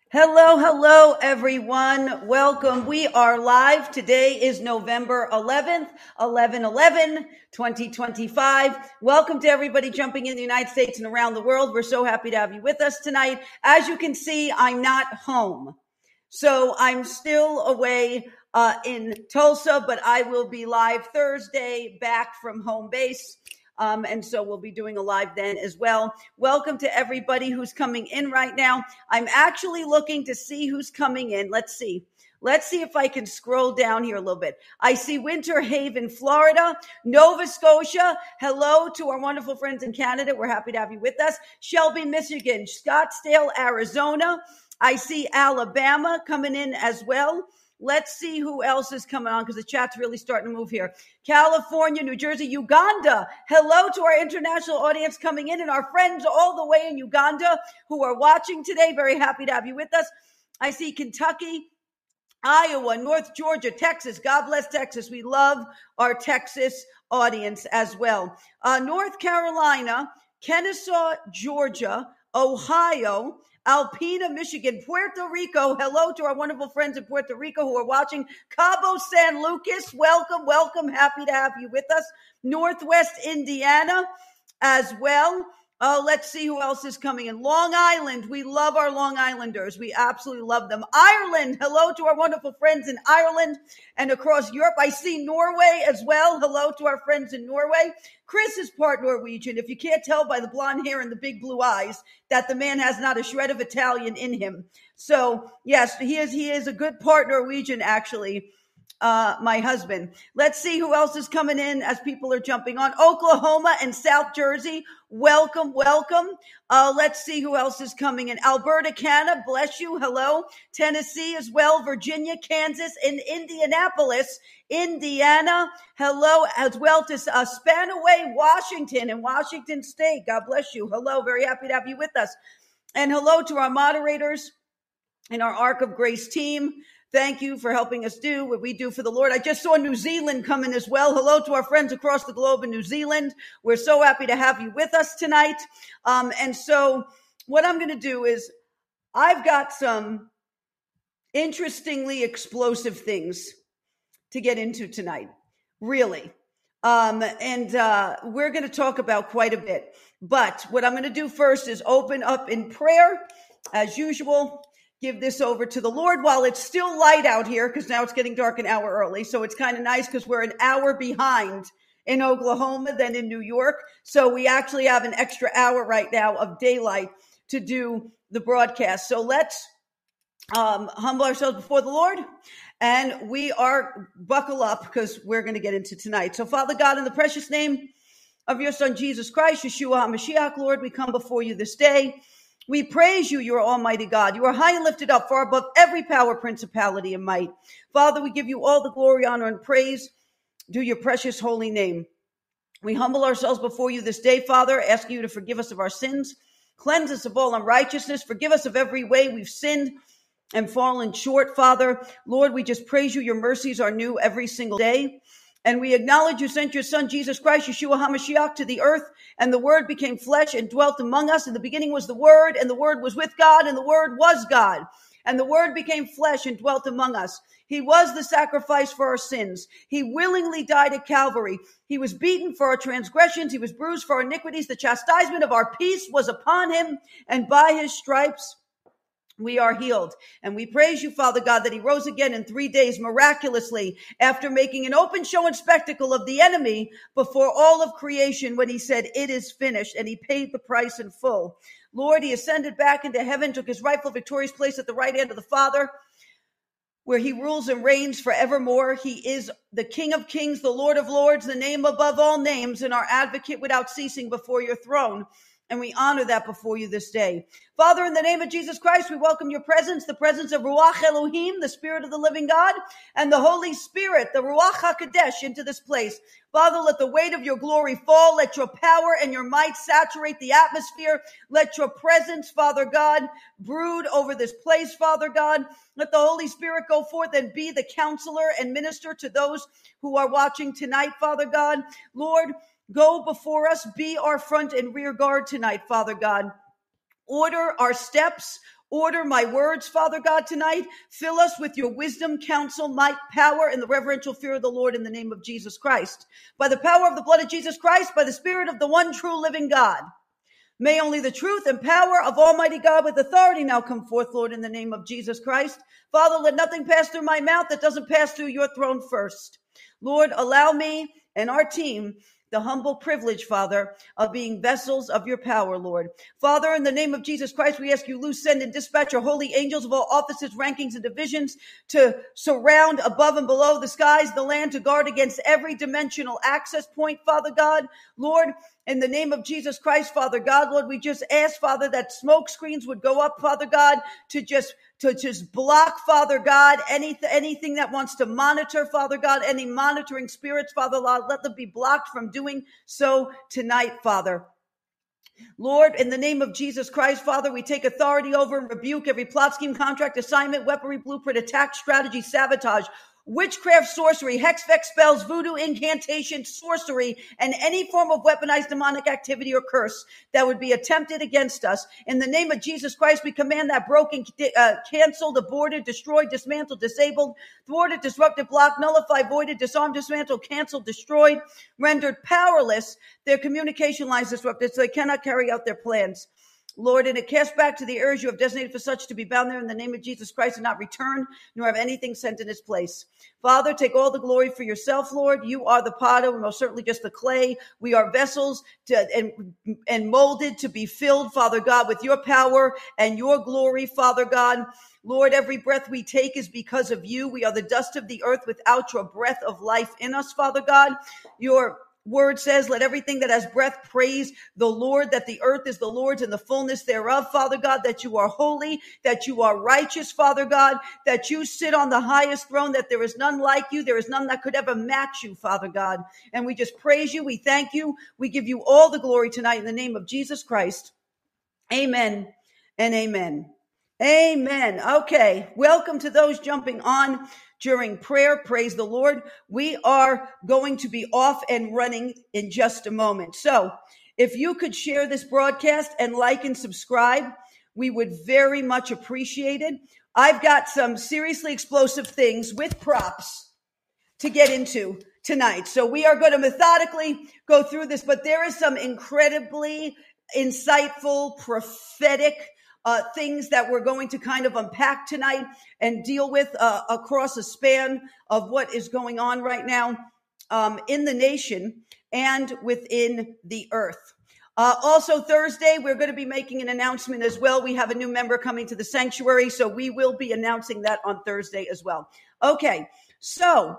Hello, hello, everyone. Welcome. We are live. Today is November 11th, 2025. Welcome to everybody jumping in the United States and around the world. We're so happy to have you with us tonight. As you can see, I'm not home. So I'm still away in Tulsa, but I will be live Thursday back from home base. And so we'll be doing a live then as well. Welcome to everybody who's coming in right now. I'm actually looking to see who's coming in. Let's see. Let's see if I can scroll down here a little bit. I see Winter Haven, Florida, Nova Scotia. Hello to our wonderful friends in Canada. We're happy to have you with us. Shelby, Michigan, Scottsdale, Arizona. I see Alabama coming in as well. Let's see who else is coming on because the chat's really starting to move here. California, New Jersey, Uganda. Hello to our international audience coming in and our friends all the way in Uganda who are watching today. Very happy to have you with us. I see Kentucky, Iowa, North Georgia, Texas. God bless Texas. We love our Texas audience as well. North Carolina, Kennesaw, Georgia, Ohio, Alpena, Michigan, Puerto Rico. Hello to our wonderful friends in Puerto Rico who are watching. Cabo San Lucas, welcome, welcome. Happy to have you with us. Northwest Indiana as well. Oh, let's see who else is coming in. Long Island. We love our Long Islanders. We absolutely love them. Ireland. Hello to our wonderful friends in Ireland and across Europe. I see Norway as well. Hello to our friends in Norway. Chris is part Norwegian. If you can't tell by the blonde hair and the big blue eyes that the man has not a shred of Italian in him. So yes, he is a good part Norwegian, actually. My husband. Let's see who else is coming in as people are jumping on. Oklahoma and South Jersey. Welcome, welcome. Let's see who else is coming in. Alberta, Canada. Bless you. Hello. Tennessee as well. Virginia, Kansas, and Indianapolis, Indiana. Hello as well to Spanaway, Washington and Washington State. God bless you. Hello. Very happy to have you with us. And hello to our moderators and our Ark of Grace team. Thank you for helping us do what we do for the Lord. I just saw New Zealand come in as well. Hello to our friends across the globe in New Zealand. We're so happy to have you with us tonight. And so what I'm going to do is I've got some interestingly explosive things to get into tonight, really. And we're going to talk about quite a bit. But what I'm going to do first is open up in prayer, as usual. Give this over to the Lord while it's still light out here, because now it's getting dark an hour early. So it's kind of nice because we're an hour behind in Oklahoma than in New York. So we actually have an extra hour right now of daylight to do the broadcast. So let's humble ourselves before the Lord, and we are buckle up because we're going to get into tonight. So Father God, in the precious name of your Son, Jesus Christ, Yeshua HaMashiach, Lord, we come before you this day. We praise you, your almighty God. You are high and lifted up far above every power, principality, and might. Father, we give you all the glory, honor, and praise. Do your precious holy name. We humble ourselves before you this day, Father, asking you to forgive us of our sins, cleanse us of all unrighteousness, forgive us of every way we've sinned and fallen short, Father. Lord, we just praise you. Your mercies are new every single day. And we acknowledge you sent your Son, Jesus Christ, Yeshua HaMashiach, to the earth, and the Word became flesh and dwelt among us. In the beginning was the Word, and the Word was with God, and the Word was God. And the Word became flesh and dwelt among us. He was the sacrifice for our sins. He willingly died at Calvary. He was beaten for our transgressions. He was bruised for our iniquities. The chastisement of our peace was upon him, and by his stripes we are healed. And we praise you, Father God, that he rose again in 3 days miraculously after making an open show and spectacle of the enemy before all of creation when he said, it is finished, and he paid the price in full. Lord, he ascended back into heaven, took his rightful victorious place at the right hand of the Father, where he rules and reigns forevermore. He is the King of kings, the Lord of lords, the name above all names, and our advocate without ceasing before your throne. And we honor that before you this day. Father, in the name of Jesus Christ, we welcome your presence, the presence of Ruach Elohim, the Spirit of the living God, and the Holy Spirit, the Ruach HaKodesh, into this place. Father, let the weight of your glory fall. Let your power and your might saturate the atmosphere. Let your presence, Father God, brood over this place, Father God. Let the Holy Spirit go forth and be the counselor and minister to those who are watching tonight, Father God. Lord, go before us, be our front and rear guard tonight, Father God. Order our steps, Order my words, Father God, tonight. Fill us with your wisdom, counsel, might, power, and the reverential fear of the Lord in the name of Jesus Christ. By the power of the blood of Jesus Christ, by the Spirit of the one true living God. May only the truth and power of Almighty God with authority now come forth, Lord, in the name of Jesus Christ. Father, let nothing pass through my mouth that doesn't pass through your throne first. Lord, allow me and our team the humble privilege, Father, of being vessels of your power, Lord. Father, in the name of Jesus Christ, we ask you, loose, send, and dispatch your holy angels of all offices, rankings, and divisions to surround above and below the skies, the land, to guard against every dimensional access point, Father God. Lord, in the name of Jesus Christ, Father God, Lord, we just ask, Father, that smoke screens would go up, Father God, to just block, Father God, anything that wants to monitor, Father God, any monitoring spirits, Father God, let them be blocked from doing so tonight, Father. Lord, in the name of Jesus Christ, Father, we take authority over and rebuke every plot, scheme, contract, assignment, weaponry, blueprint, attack, strategy, sabotage, witchcraft, sorcery, hex, vex, spells, voodoo, incantation, sorcery, and any form of weaponized demonic activity or curse that would be attempted against us. In the name of Jesus Christ, we command that broken, canceled, aborted, destroyed, dismantled, disabled, thwarted, disrupted, blocked, nullified, voided, disarmed, dismantled, canceled, destroyed, rendered powerless, their communication lines disrupted so they cannot carry out their plans. Lord, and it cast back to the areas you have designated for such to be bound there in the name of Jesus Christ and not return, nor have anything sent in its place. Father, take all the glory for yourself, Lord. You are the potter. We're most certainly just the clay. We are vessels and molded to be filled, Father God, with your power and your glory, Father God. Lord, every breath we take is because of you. We are the dust of the earth without your breath of life in us, Father God. Your word says, let everything that has breath praise the Lord, that the earth is the Lord's and the fullness thereof, Father God, that you are holy, that you are righteous, Father God, that you sit on the highest throne, that there is none like you. There is none that could ever match you, Father God. And we just praise you. We thank you. We give you all the glory tonight in the name of Jesus Christ. Amen and amen. Amen. Okay. Welcome to those jumping on during prayer. Praise the Lord. We are going to be off and running in just a moment. So if you could share this broadcast and like and subscribe, we would very much appreciate it. I've got some seriously explosive things with props to get into tonight. So we are going to methodically go through this, but there is some incredibly insightful, prophetic things that we're going to kind of unpack tonight and deal with across a span of what is going on right now in the nation and within the earth. Also Thursday, we're going to be making an announcement as well. We have a new member coming to the sanctuary, so we will be announcing that on Thursday as well. Okay, so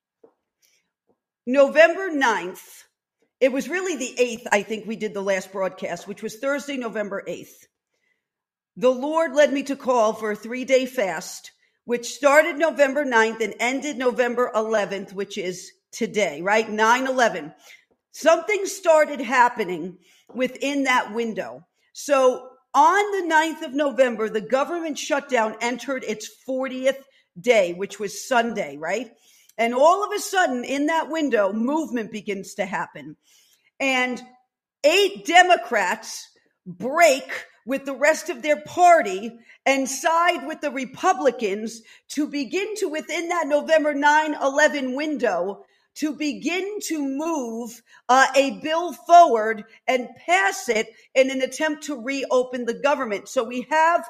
November 9th, it was really the 8th, I think we did the last broadcast, which was Thursday, November 8th. The Lord led me to call for a 3-day fast, which started November 9th and ended November 11th, which is today, right? 9/11. Something started happening within that window. So on the 9th of November, the government shutdown entered its 40th day, which was Sunday, right? And all of a sudden in that window, movement begins to happen. And 8 Democrats break with the rest of their party and side with the Republicans to begin to, within that November 9/11 window, to begin to move a bill forward and pass it in an attempt to reopen the government. So we have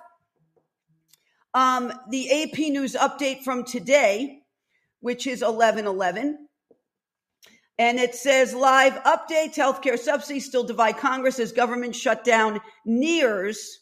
the AP News update from today, which is 11/11. And it says, live updates, healthcare subsidies still divide Congress as government shutdown nears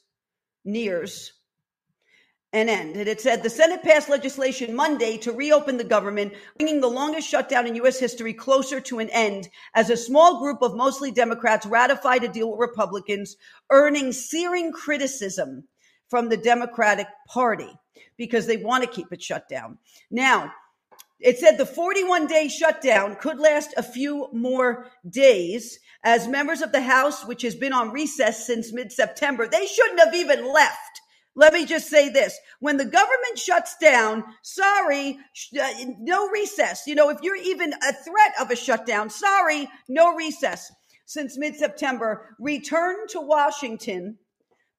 an end. And it said the Senate passed legislation Monday to reopen the government, bringing the longest shutdown in U.S. history closer to an end as a small group of mostly Democrats ratified a deal with Republicans, earning searing criticism from the Democratic Party because they want to keep it shut down. Now, it said the 41-day shutdown could last a few more days as members of the House, which has been on recess since mid-September, they shouldn't have even left. Let me just say this. When the government shuts down, sorry, no recess. You know, if you're even a threat of a shutdown, sorry, no recess. Since mid-September, returned to Washington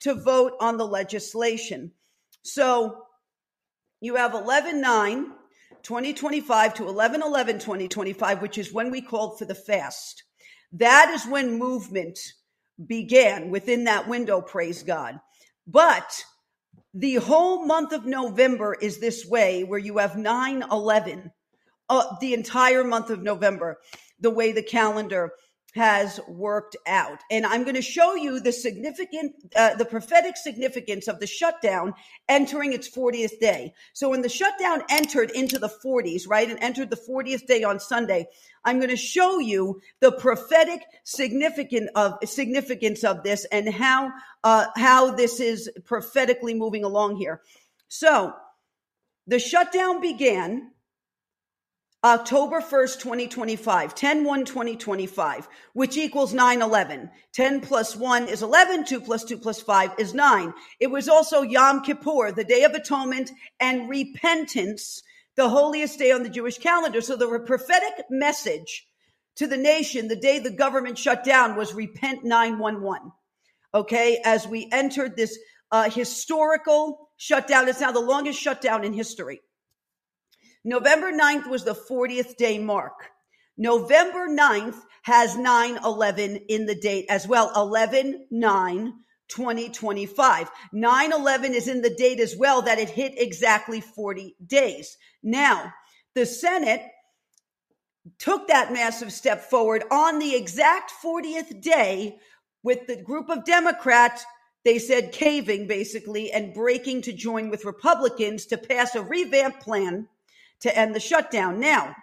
to vote on the legislation. So you have 11/9/2025 to 11/11/2025, which is when we called for the fast. That is when movement began within that window, praise God. But the whole month of November is this way, where you have 9/11, the entire month of November, the way the calendar has worked out. And I'm going to show you the prophetic significance of the shutdown entering its 40th day. So when the shutdown entered into the 40s, right, and entered the 40th day on Sunday, I'm going to show you the prophetic significance of this and how this is prophetically moving along here. So the shutdown began October 1st, 2025, 10/1/2025, which equals 9/11. 10 plus 1 is 11, 2 plus 2 plus 5 is 9. It was also Yom Kippur, the Day of Atonement and Repentance, the holiest day on the Jewish calendar. So the prophetic message to the nation the day the government shut down was repent 9/11. Okay, as we entered this historical shutdown. It's now the longest shutdown in history. November 9th was the 40th day mark. November 9th has 9/11 in the date as well, 11/9/2025. 9/11 is in the date as well, that it hit exactly 40 days. Now, the Senate took that massive step forward on the exact 40th day with the group of Democrats, they said, caving basically and breaking to join with Republicans to pass a revamped plan to end the shutdown. Now,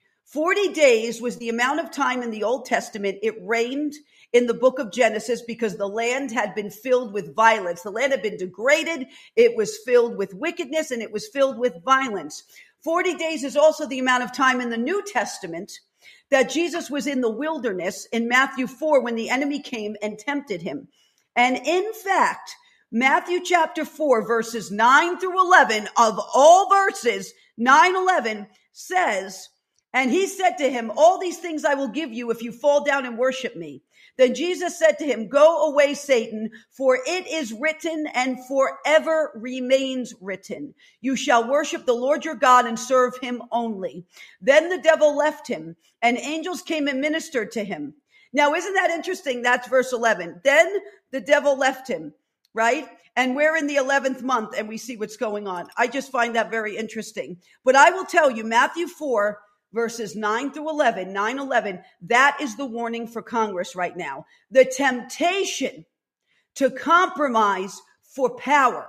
40 days was the amount of time in the Old Testament it rained in the book of Genesis because the land had been filled with violence. The land had been degraded. It was filled with wickedness and it was filled with violence. 40 days is also the amount of time in the New Testament that Jesus was in the wilderness in Matthew 4 when the enemy came and tempted him. And in fact, Matthew chapter 4, verses 9 through 11, of all verses, 9/11 says, and he said to him, all these things I will give you if you fall down and worship me. Then Jesus said to him, go away, Satan, for it is written and forever remains written. You shall worship the Lord your God and serve him only. Then the devil left him and angels came and ministered to him. Now, isn't that interesting? That's verse 11. Then the devil left him, right? And we're in the 11th month and we see what's going on. I just find that very interesting. But I will tell you, Matthew 4, verses 9 through 11, 9/11, that is the warning for Congress right now. The temptation to compromise for power.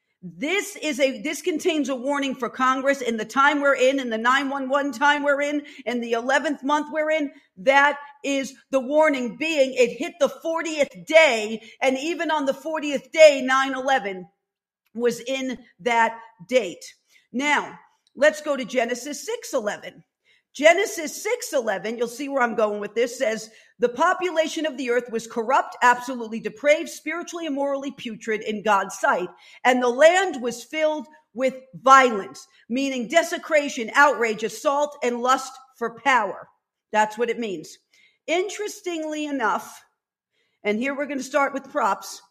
This contains a warning for Congress in the time we're in the 9/11 time we're in the 11th month we're in. That is the warning being it hit the 40th day. And even on the 40th day, 9/11 was in that date. Now, let's go to Genesis 6:11. Genesis 6:11, you'll see where I'm going with this, says, the population of the earth was corrupt, absolutely depraved, spiritually and morally putrid in God's sight. And the land was filled with violence, meaning desecration, outrage, assault, and lust for power. That's what it means. Interestingly enough, and here we're going to start with props.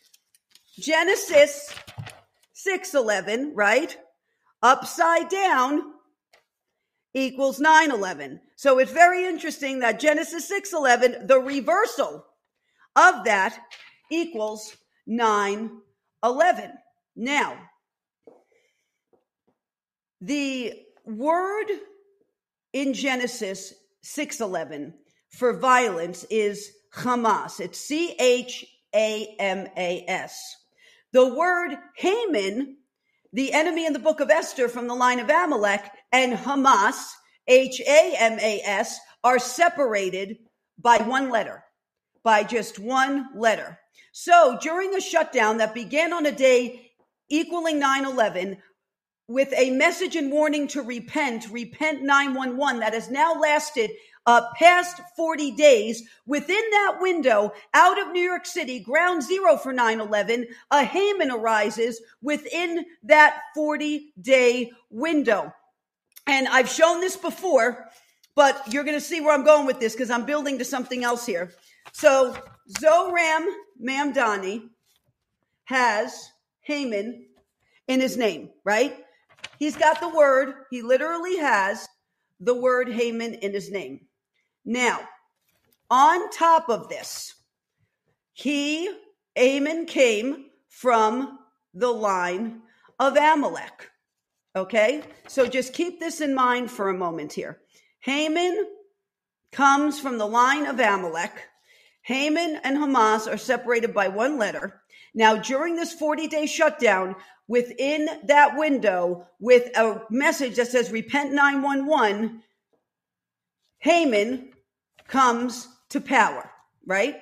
Genesis 6:11, right? Upside down equals 9/11. So it's very interesting that Genesis 6:11, the reversal of that equals 9/11. Now, the word in Genesis 6:11 for violence is Hamas. It's Chamas. The word Haman, the enemy in the book of Esther from the line of Amalek, and Hamas, Hamas, are separated by one letter, by just one letter. So during a shutdown that began on a day equaling 9/11, with a message and warning to repent 9/11, that has now lasted past 40 days, within that window, out of New York City, ground zero for 9/11, a Haman arises within that 40-day window. And I've shown this before, but you're going to see where I'm going with this because I'm building to something else here. So Zoram Mamdani, has Haman in his name, right? He's got the word. He literally has the word Haman in his name. Now, on top of this, Haman came from the line of Amalek. Okay? So just keep this in mind for a moment here. Haman comes from the line of Amalek. Haman and Hamas are separated by one letter. Now, during this 40-day shutdown, within that window, with a message that says repent 911, Haman comes to power, right?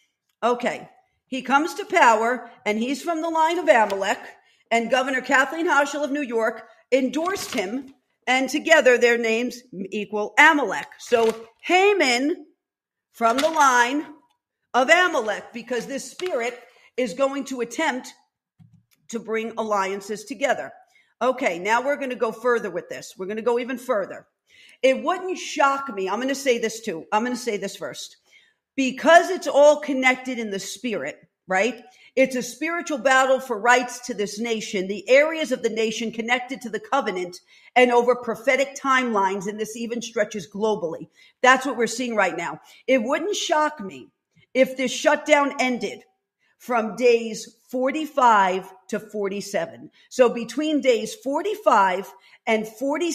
Okay. He comes to power, and he's from the line of Amalek, and Governor Kathleen Hochul of New York endorsed him, and together their names equal Amalek. So Haman from the line of Amalek, because this spirit is going to attempt to bring alliances together. Okay, now we're going to go further with this. We're going to go even further. It wouldn't shock me. I'm going to say this too. I'm going to say this first. Because it's all connected in the spirit, right? It's a spiritual battle for rights to this nation, the areas of the nation connected to the covenant and over prophetic timelines, and this even stretches globally. That's what we're seeing right now. It wouldn't shock me if this shutdown ended from days 45 to 47. So between days 45 and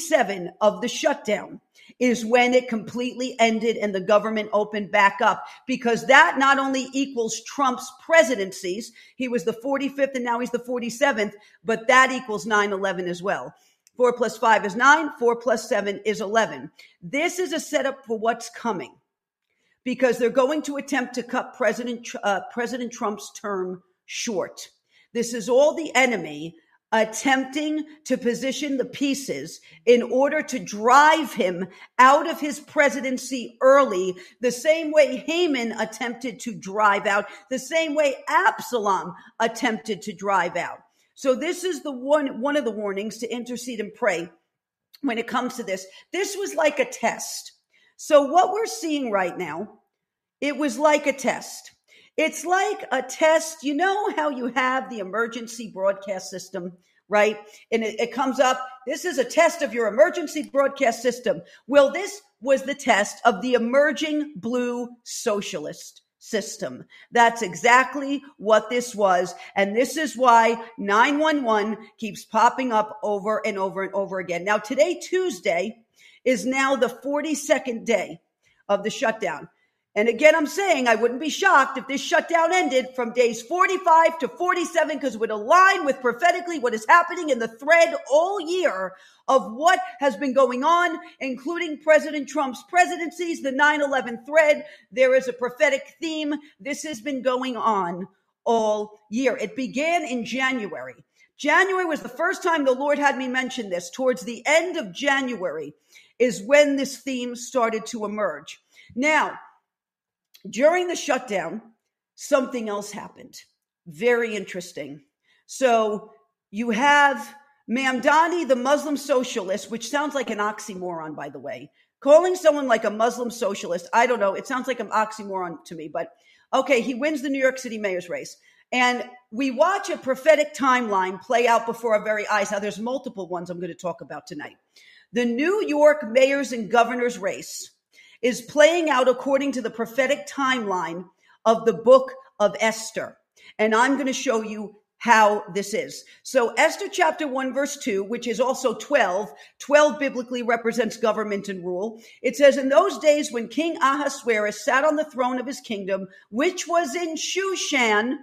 47 of the shutdown is when it completely ended and the government opened back up, because that not only equals Trump's presidencies, he was the 45th and now he's the 47th, but that equals 9/11 as well. 4 plus 5 is 9, 4 plus 7 is 11. This is a setup for what's coming, because they're going to attempt to cut President Trump's term short. This is all the enemy attempting to position the pieces in order to drive him out of his presidency early, the same way Haman attempted to drive out, the same way Absalom attempted to drive out. So this is the one of the warnings to intercede and pray when it comes to this. This was like a test. So what we're seeing right now, it was like a test. It's like a test. You know how you have the emergency broadcast system, right? And it comes up, this is a test of your emergency broadcast system. Well, this was the test of the emerging blue socialist system. That's exactly what this was. And this is why 911 keeps popping up over and over and over again. Now, today, Tuesday, is now the 42nd day of the shutdown. And again, I'm saying I wouldn't be shocked if this shutdown ended from days 45 to 47, because it would align with prophetically what is happening in the thread all year of what has been going on, including President Trump's presidencies, the 9/11 thread. There is a prophetic theme. This has been going on all year. It began in January. January was the first time the Lord had me mention this. Towards the end of January is when this theme started to emerge. Now, during the shutdown, something else happened. Very interesting. So you have Mamdani, the Muslim socialist, which sounds like an oxymoron, by the way. Calling someone like a Muslim socialist, I don't know. It sounds like an oxymoron to me, but okay, he wins the New York City mayor's race. And we watch a prophetic timeline play out before our very eyes. Now, there's multiple ones I'm going to talk about tonight. The New York mayor's and governor's race is playing out according to the prophetic timeline of the book of Esther. And I'm going to show you how this is. So Esther chapter 1, verse 2, which is also 12 biblically represents government and rule. It says, in those days when King Ahasuerus sat on the throne of his kingdom, which was in Shushan,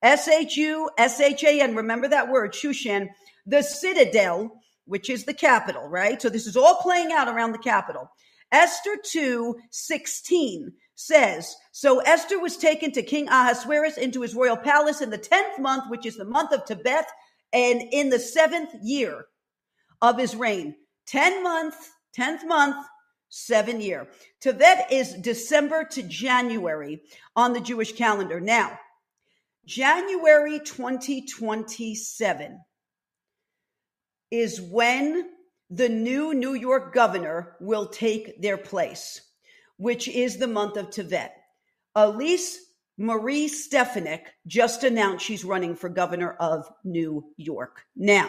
Shushan, remember that word, Shushan, the citadel, which is the capital, right? So this is all playing out around the capital. Esther 2:16 says, so Esther was taken to King Ahasuerus into his royal palace in the 10th month, which is the month of Tebeth, and in the 7th year of his reign. 10th month, 7th year. Tebeth is December to January on the Jewish calendar. Now, January 2027 is when the new New York governor will take their place, which is the month of Tevet. Elise Marie Stefanik just announced she's running for governor of New York. Now,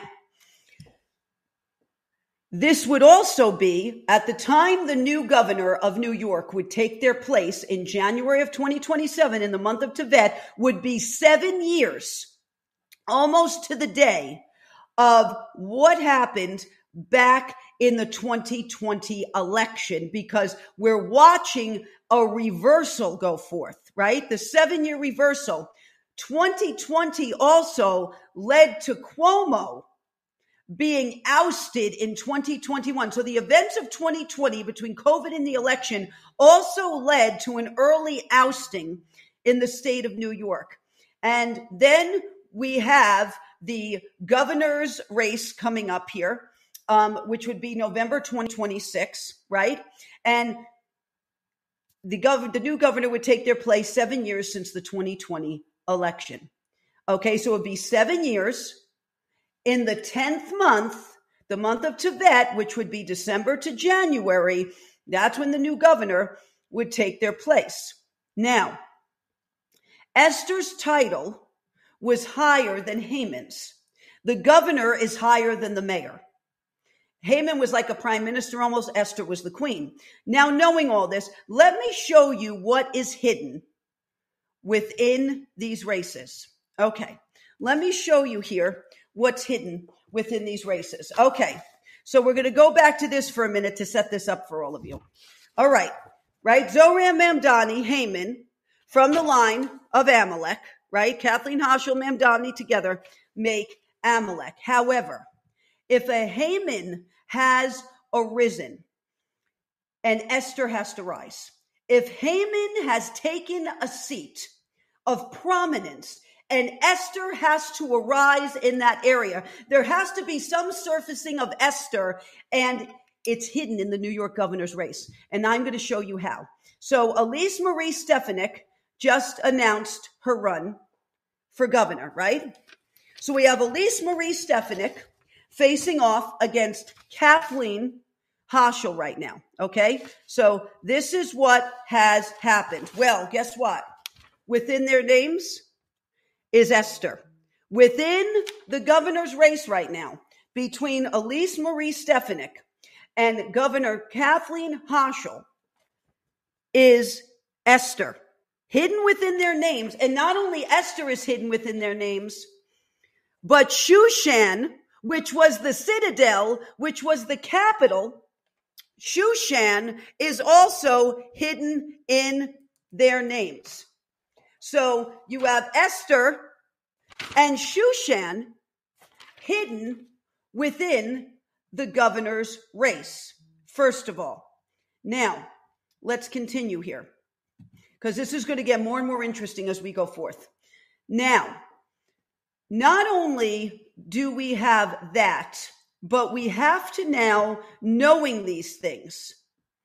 this would also be, at the time the new governor of New York would take their place in January of 2027, in the month of Tevet, would be 7 years, almost to the day, of what happened back in the 2020 election, because we're watching a reversal go forth, right? The 7-year reversal. 2020 also led to Cuomo being ousted in 2021. So the events of 2020 between COVID and the election also led to an early ousting in the state of New York. And then we have the governor's race coming up here, which would be November 2026, right? And the new governor would take their place 7 years since the 2020 election. Okay, so it would be 7 years. In the 10th month, the month of Tevet, which would be December to January, that's when the new governor would take their place. Now, Esther's title was higher than Haman's. The governor is higher than the mayor. Haman was like a prime minister almost. Esther was the queen. Now, knowing all this, let me show you what is hidden within these races. Okay, let me show you here what's hidden within these races. Okay, so we're going to go back to this for a minute to set this up for all of you. All right, Zoram Mamdani, Haman, from the line of Amalek, right? Kathleen Hochul, Mamdani together make Amalek. However, if a Haman has arisen and Esther has to rise, if Haman has taken a seat of prominence and Esther has to arise in that area, there has to be some surfacing of Esther, and it's hidden in the New York governor's race. And I'm going to show you how. So Elise Marie Stefanik just announced her run for governor, right? So we have Elise Marie Stefanik facing off against Kathleen Hochul right now, okay? So this is what has happened. Well, guess what? Within their names is Esther. Within the governor's race right now, between Elise Marie Stefanik and Governor Kathleen Hochul, is Esther. Hidden within their names, and not only Esther is hidden within their names, but Shushan, which was the citadel, which was the capital, Shushan is also hidden in their names. So you have Esther and Shushan hidden within the governor's race, first of all. Now, let's continue here, because this is going to get more and more interesting as we go forth. Now, not only do we have that, but we have to now, knowing these things,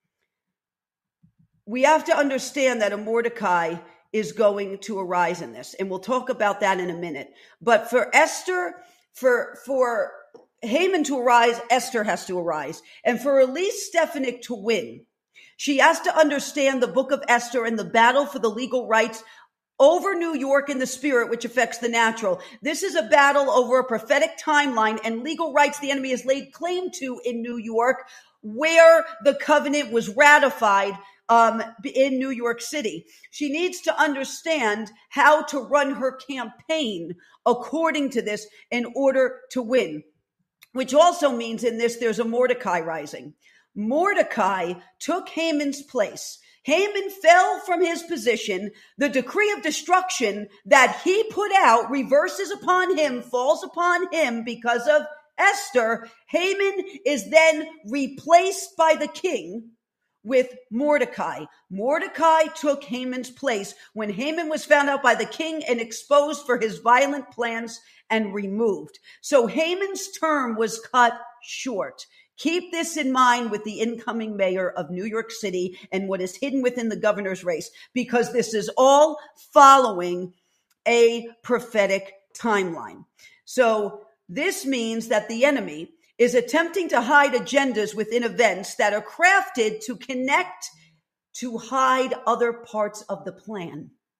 we have to understand that a Mordecai is going to arise in this. And we'll talk about that in a minute. But for Esther, for Haman to arise, Esther has to arise. And for Elise Stefanik to win, she has to understand the book of Esther and the battle for the legal rights over New York in the spirit, which affects the natural. This is a battle over a prophetic timeline and legal rights the enemy has laid claim to in New York, where the covenant was ratified in New York City. She needs to understand how to run her campaign according to this in order to win, which also means in this there's a Mordecai rising. Mordecai took Haman's place. Haman fell from his position. The decree of destruction that he put out reverses upon him, falls upon him because of Esther. Haman is then replaced by the king with Mordecai. Mordecai took Haman's place when Haman was found out by the king and exposed for his violent plans and removed. So Haman's term was cut short. Keep this in mind with the incoming mayor of New York City and what is hidden within the governor's race, because this is all following a prophetic timeline. So this means that the enemy is attempting to hide agendas within events that are crafted to connect, to hide other parts of the plan.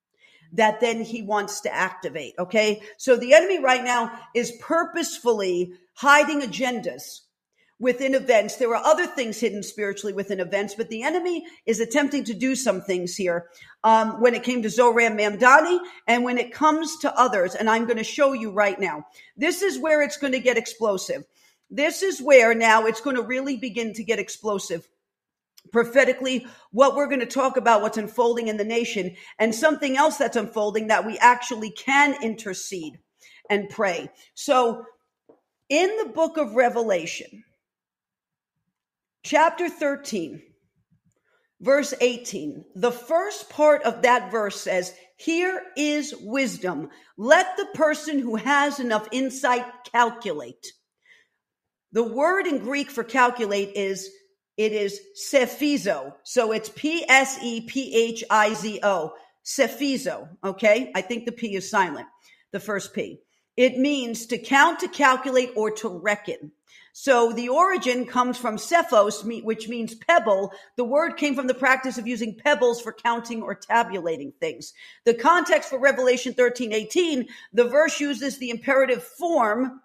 that then he wants to activate. Okay. So the enemy right now is purposefully hiding agendas within events. There are other things hidden spiritually within events, but the enemy is attempting to do some things here when it came to Zoram Mamdani and when it comes to others. And I'm going to show you right now. This is where it's going to get explosive. This is where now it's going to really begin to get explosive. Prophetically, what we're going to talk about, what's unfolding in the nation, and something else that's unfolding that we actually can intercede and pray. So in the book of Revelation, chapter 13, verse 18, the first part of that verse says, "Here is wisdom. Let the person who has enough insight calculate." The word in Greek for calculate is sephizo. So it's P-S-E-P-H-I-Z-O. Sephizo. Okay. I think the P is silent. The first P. It means to count, to calculate, or to reckon. So the origin comes from sephos, which means pebble. The word came from the practice of using pebbles for counting or tabulating things. The context for Revelation 13:18, the verse uses the imperative form,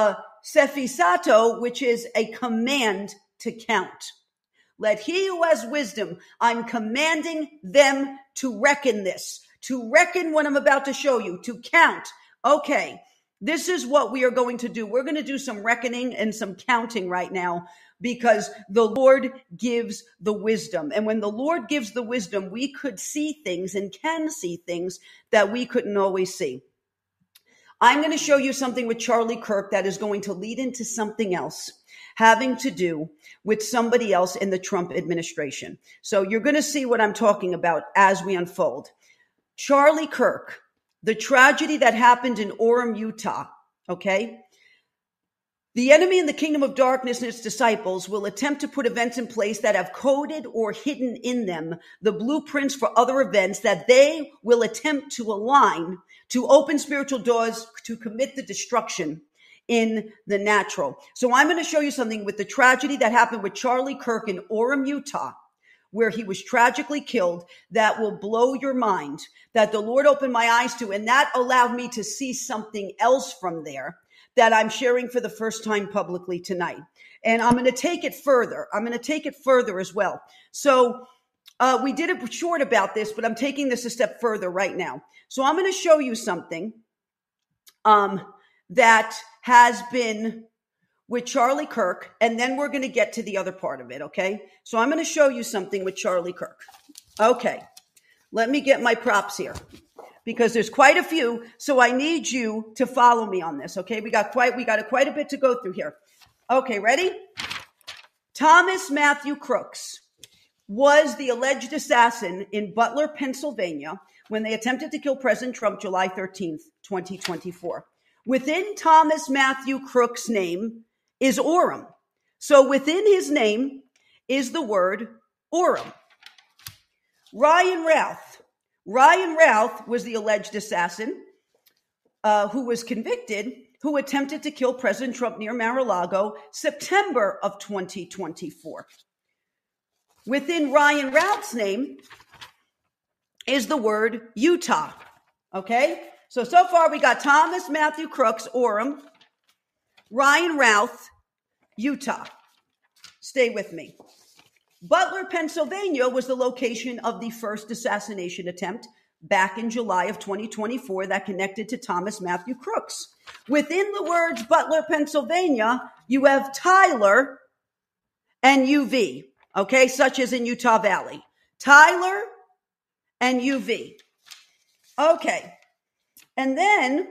sephisato, which is a command to count. Let he who has wisdom, I'm commanding them to reckon this, to reckon what I'm about to show you, to count. Okay, this is what we are going to do. We're going to do some reckoning and some counting right now because the Lord gives the wisdom. And when the Lord gives the wisdom, we could see things and can see things that we couldn't always see. I'm going to show you something with Charlie Kirk that is going to lead into something else having to do with somebody else in the Trump administration. So you're going to see what I'm talking about as we unfold. Charlie Kirk, the tragedy that happened in Orem, Utah, okay? The enemy in the kingdom of darkness and its disciples will attempt to put events in place that have coded or hidden in them the blueprints for other events that they will attempt to align to open spiritual doors to commit the destruction in the natural. So I'm going to show you something with the tragedy that happened with Charlie Kirk in Orem, Utah, where he was tragically killed, that will blow your mind, that the Lord opened my eyes to, and that allowed me to see something else from there that I'm sharing for the first time publicly tonight. And I'm going to take it further. I'm going to take it further as well. So we did a short about this, but I'm taking this a step further right now. So I'm going to show you something that has been with Charlie Kirk, and then we're going to get to the other part of it, okay? So I'm going to show you something with Charlie Kirk. Okay, let me get my props here because there's quite a few, so I need you to follow me on this, okay? We got quite a bit to go through here. Okay, ready? Thomas Matthew Crooks was the alleged assassin in Butler, Pennsylvania, when they attempted to kill President Trump July 13th, 2024. Within Thomas Matthew Crooks' name is Orem. So within his name is the word Orem. Ryan Routh. Ryan Routh was the alleged assassin who was convicted, who attempted to kill President Trump near Mar-a-Lago, September of 2024. Within Ryan Routh's name is the word Utah. Okay? So far we got Thomas Matthew Crooks, Orem, Ryan Routh, Utah. Stay with me. Butler, Pennsylvania was the location of the first assassination attempt back in July of 2024 that connected to Thomas Matthew Crooks. Within the words Butler, Pennsylvania, you have Tyler and UV, okay, such as in Utah Valley. Tyler and UV. Okay. And then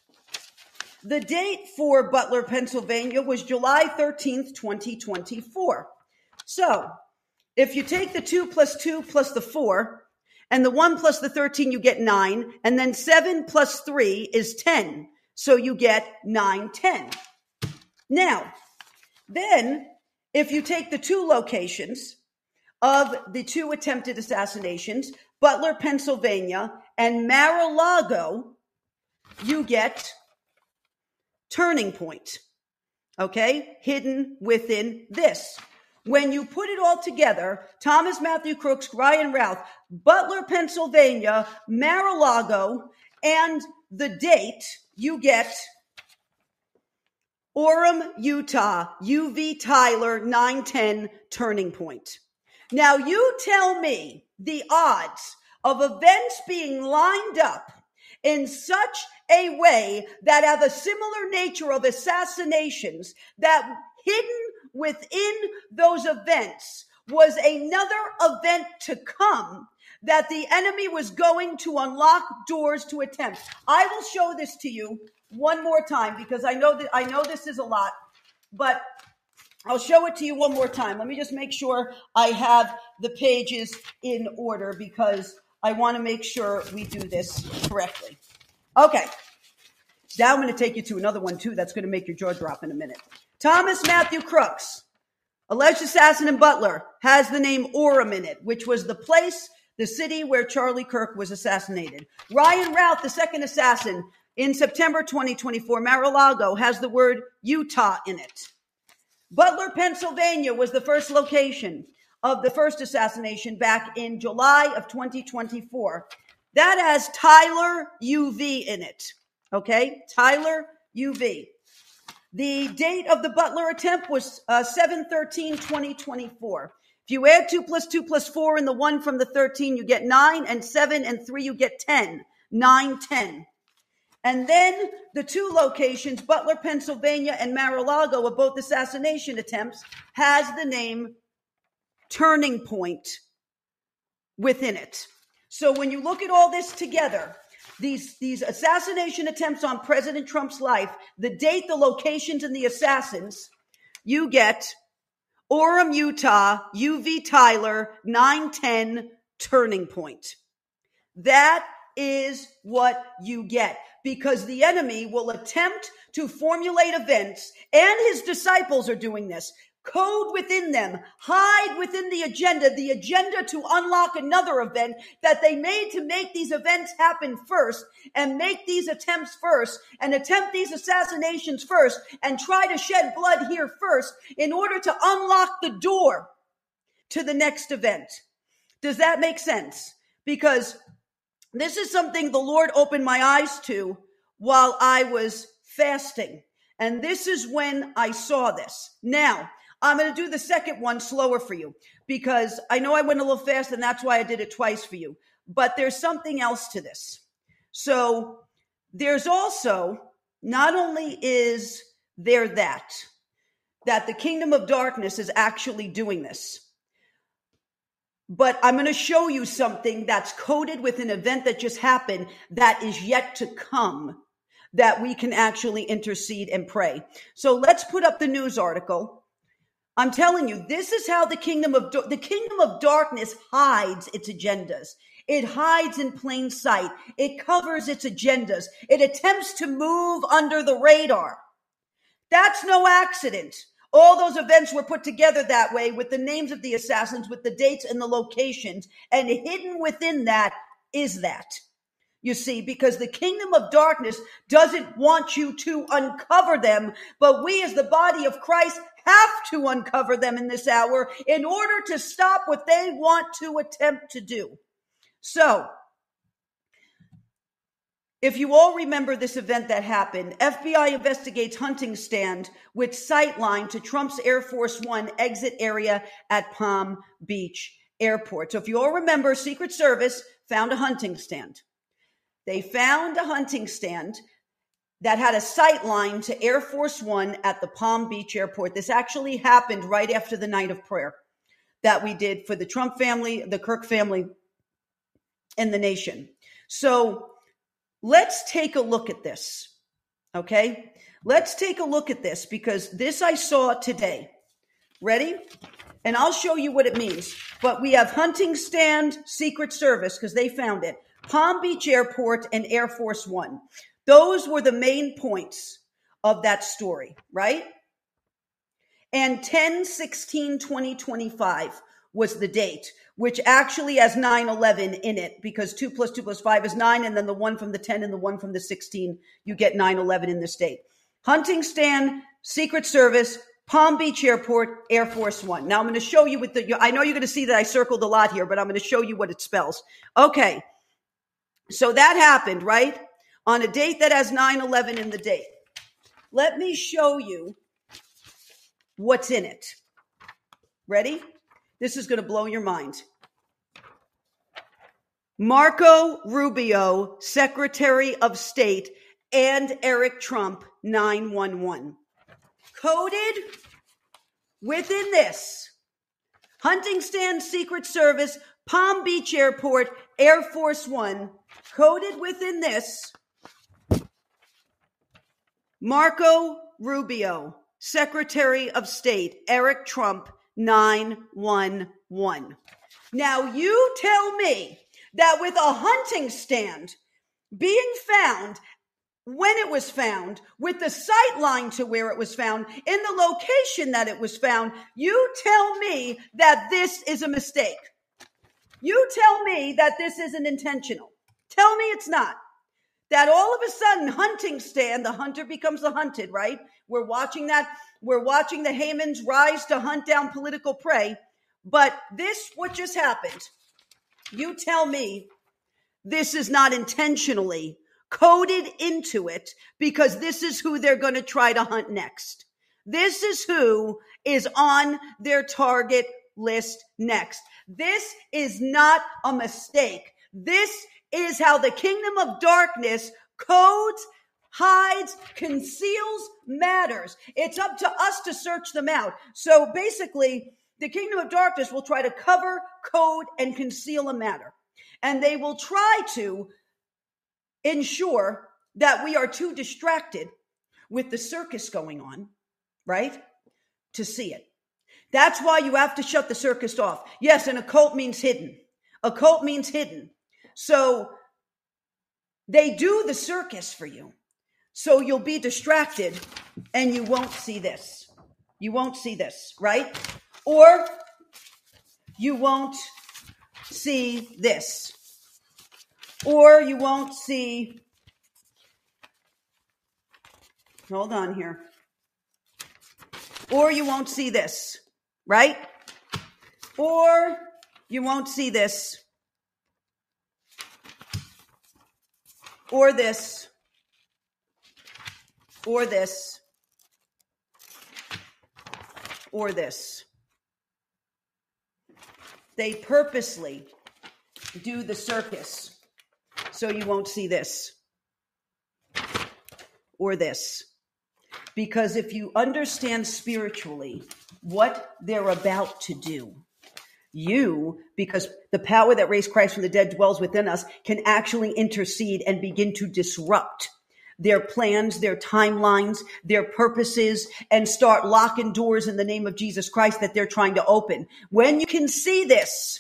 the date for Butler, Pennsylvania was July 13th, 2024. So if you take the 2 plus 2 plus the 4 and the 1 plus the 13, you get 9. And then 7 plus 3 is 10. So you get 9, 10. Now, then if you take the two locations of the two attempted assassinations, Butler, Pennsylvania and Mar-a-Lago, you get Turning Point, okay, hidden within this. when you put it all together, Thomas Matthew Crooks, Ryan Routh, Butler, Pennsylvania, Mar-a-Lago, and the date, you get Orem, Utah, UV Tyler, 910 turning point. Now you tell me the odds of events being lined up in such a way that have a similar nature of assassinations, that hidden within those events was another event to come, that the enemy was going to unlock doors to attempt. I will show this to you one more time because I know this is a lot, but I'll show it to you one more time. Let me just make sure I have the pages in order because I want to make sure we do this correctly. Okay. Now I'm going to take you to another one too that's going to make your jaw drop in a minute. Thomas Matthew Crooks, alleged assassin in Butler, has the name Orem in it, which was the place, the city where Charlie Kirk was assassinated. Ryan Routh, the second assassin, in September 2024, Mar-a-Lago, has the word Utah in it. Butler, Pennsylvania was the first location of the first assassination back in July of 2024. That has Tyler UV in it. Okay, Tyler UV. The date of the Butler attempt was 7/13/2024. If you add 2 + 2 + 4 and the 1 from the 13, you get 9, and 7 and 3, you get 10. 9, 10. And then the two locations, Butler, Pennsylvania, and Mar-a-Lago, of both assassination attempts, has the name Turning Point within it. So when you look at all this together, these assassination attempts on President Trump's life, the date, the locations, and the assassins, you get Orem, Utah, UV Tyler, 910 Turning Point. That is what you get, because the enemy will attempt to formulate events, and his disciples are doing this. Code within them, hide within the agenda to unlock another event that they made to make these events happen first, and make these attempts first, and attempt these assassinations first, and try to shed blood here first in order to unlock the door to the next event. Does that make sense? Because this is something the Lord opened my eyes to while I was fasting. And this is when I saw this. Now, I'm going to do the second one slower for you because I know I went a little fast and that's why I did it twice for you. But there's something else to this. So there's also, not only is there that the kingdom of darkness is actually doing this, but I'm going to show you something that's coded with an event that just happened that is yet to come, that we can actually intercede and pray. So let's put up the news article. I'm telling you, this is how the kingdom of darkness hides its agendas. It hides in plain sight. It covers its agendas. It attempts to move under the radar. That's no accident. All those events were put together that way with the names of the assassins, with the dates and the locations, and hidden within that is that. You see, because the kingdom of darkness doesn't want you to uncover them, but we as the body of Christ have to uncover them in this hour in order to stop what they want to attempt to do. So, if you all remember this event that happened, FBI investigates hunting stand with sightline to Trump's Air Force One exit area at Palm Beach Airport. So if you all remember, Secret Service found a hunting stand. They found a hunting stand that had a sight line to Air Force One at the Palm Beach Airport. This actually happened right after the night of prayer that we did for the Trump family, the Kirk family, and the nation. So let's take a look at this, okay? Let's take a look at this because this I saw today. Ready? And I'll show you what it means. But we have hunting stand, Secret Service, because they found it, Palm Beach Airport, and Air Force One. Those were the main points of that story, right? And 10/16/2025 was the date, which actually has 9/11 in it because 2 + 2 + 5 is 9, and then the 1 from the 10 and the 1 from the 16, you get 9/11 in this date. Hunting stand, Secret Service, Palm Beach Airport, Air Force One. Now I'm going to show you I know you're going to see that I circled a lot here, but I'm going to show you what it spells. Okay. So that happened, right? On a date that has 9/11 in the date. Let me show you what's in it. Ready? This is going to blow your mind. Marco Rubio, Secretary of State, and Eric Trump, 911. Coded within this: Hunting Stand, Secret Service, Palm Beach Airport, Air Force One. Coded within this: Marco Rubio, Secretary of State, Eric Trump, 911. Now you tell me that with a hunting stand being found when it was found, with the sight line to where it was found, in the location that it was found, you tell me that this is a mistake. You tell me that this isn't intentional. Tell me it's not. That all of a sudden, hunting stand, the hunter becomes the hunted, right? We're watching that. We're watching the Hamans rise to hunt down political prey. But this, what just happened, you tell me this is not intentionally coded into it, because this is who they're going to try to hunt next. This is who is on their target list next. This is not a mistake. This is how the kingdom of darkness codes, hides, conceals matters. It's up to us to search them out. So basically, the kingdom of darkness will try to cover, code, and conceal a matter. And they will try to ensure that we are too distracted with the circus going on, right, to see it. That's why you have to shut the circus off. Yes, an occult means hidden. Occult means hidden. So they do the circus for you. So you'll be distracted and you won't see this. You won't see this, right? Or you won't see this. Or you won't see, hold on here. Or you won't see this, right? Or you won't see this. Or this. Or this. Or this. They purposely do the circus so you won't see this or this. Because if you understand spiritually what they're about to do, because the power that raised Christ from the dead dwells within us, can actually intercede and begin to disrupt their plans, their timelines, their purposes, and start locking doors in the name of Jesus Christ that they're trying to open. When you can see this,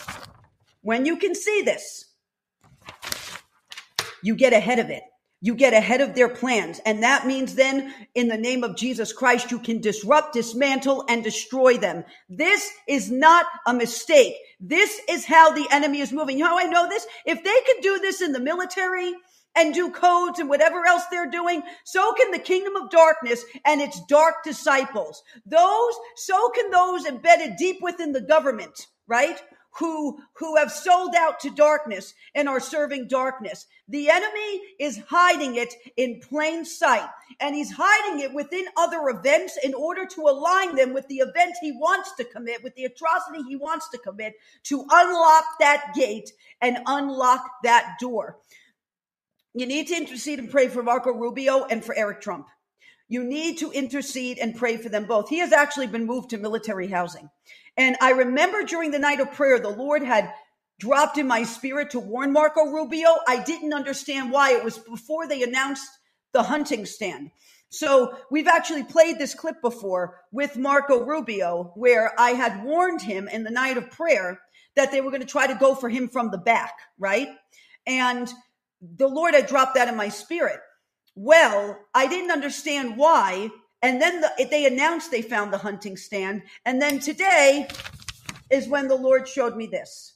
you get ahead of it. You get ahead of their plans. And that means then, in the name of Jesus Christ, you can disrupt, dismantle, and destroy them. This is not a mistake. This is how the enemy is moving. You know how I know this? If they could do this in the military and do codes and whatever else they're doing, so can the kingdom of darkness and its dark disciples. So can those embedded deep within the government, right? Who have sold out to darkness and are serving darkness. The enemy is hiding it in plain sight, and he's hiding it within other events in order to align them with the event he wants to commit, with the atrocity he wants to commit, to unlock that gate and unlock that door. You need to intercede and pray for Marco Rubio and for Eric Trump. You need to intercede and pray for them both. He has actually been moved to military housing. And I remember during the night of prayer, the Lord had dropped in my spirit to warn Marco Rubio. I didn't understand why. It was before they announced the hunting stand. So we've actually played this clip before with Marco Rubio, where I had warned him in the night of prayer that they were going to try to go for him from the back, right? And the Lord had dropped that in my spirit. Well, I didn't understand why. And then they announced they found the hunting stand. And then today is when the Lord showed me this.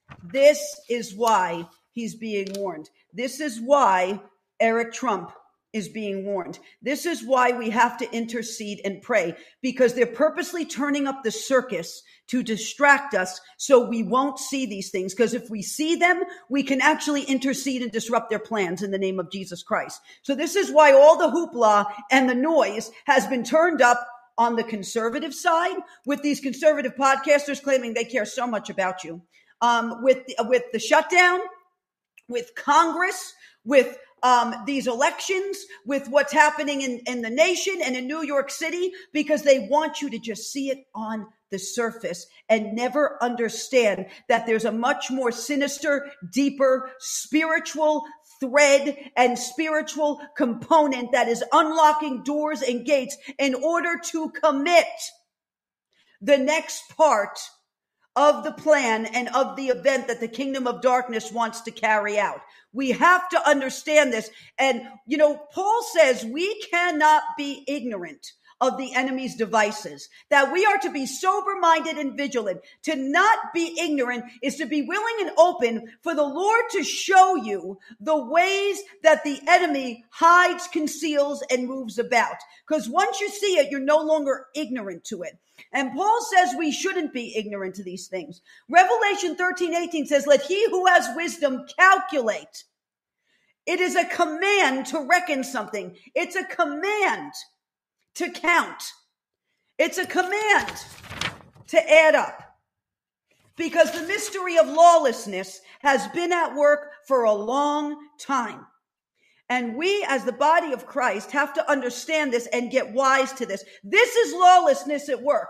This is why he's being warned. This is why Eric Trump is being warned. This is why we have to intercede and pray, because they're purposely turning up the circus to distract us so we won't see these things. Because if we see them, we can actually intercede and disrupt their plans in the name of Jesus Christ. So this is why all the hoopla and the noise has been turned up on the conservative side, with these conservative podcasters claiming they care so much about you. With the shutdown, with Congress, with these elections, with what's happening in the nation and in New York City, because they want you to just see it on the surface and never understand that there's a much more sinister, deeper, spiritual thread and spiritual component that is unlocking doors and gates in order to commit the next part of the plan and of the event that the kingdom of darkness wants to carry out. We have to understand this. And, Paul says we cannot be ignorant of the enemy's devices, that we are to be sober-minded and vigilant. To not be ignorant is to be willing and open for the Lord to show you the ways that the enemy hides, conceals, and moves about. Because once you see it, you're no longer ignorant to it. And Paul says we shouldn't be ignorant to these things. Revelation 13:18 says, let he who has wisdom calculate. It is a command to reckon something. It's a command to count. It's a command to add up. Because the mystery of lawlessness has been at work for a long time. And we, as the body of Christ, have to understand this and get wise to this. This is lawlessness at work.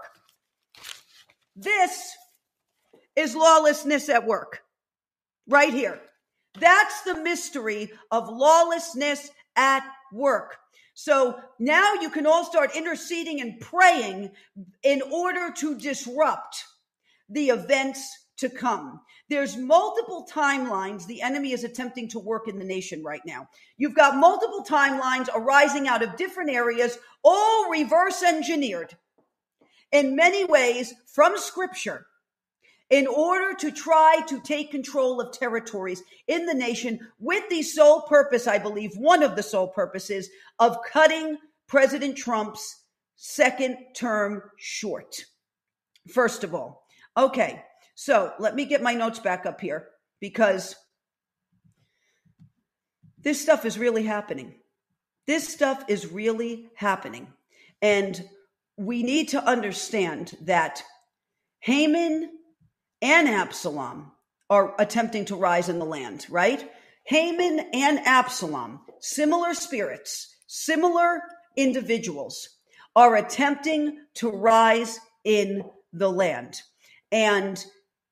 This is lawlessness at work. Right here. That's the mystery of lawlessness at work. So now you can all start interceding and praying in order to disrupt the events to come. There's multiple timelines the enemy is attempting to work in the nation right now. You've got multiple timelines arising out of different areas, all reverse engineered in many ways from Scripture, in order to try to take control of territories in the nation with the sole purpose, I believe, one of the sole purposes of cutting President Trump's second term short. First of all. Okay, so let me get my notes back up here, because this stuff is really happening. This stuff is really happening. And we need to understand that Haman and Absalom are attempting to rise in the land, right? Haman and Absalom, similar spirits, similar individuals, are attempting to rise in the land. And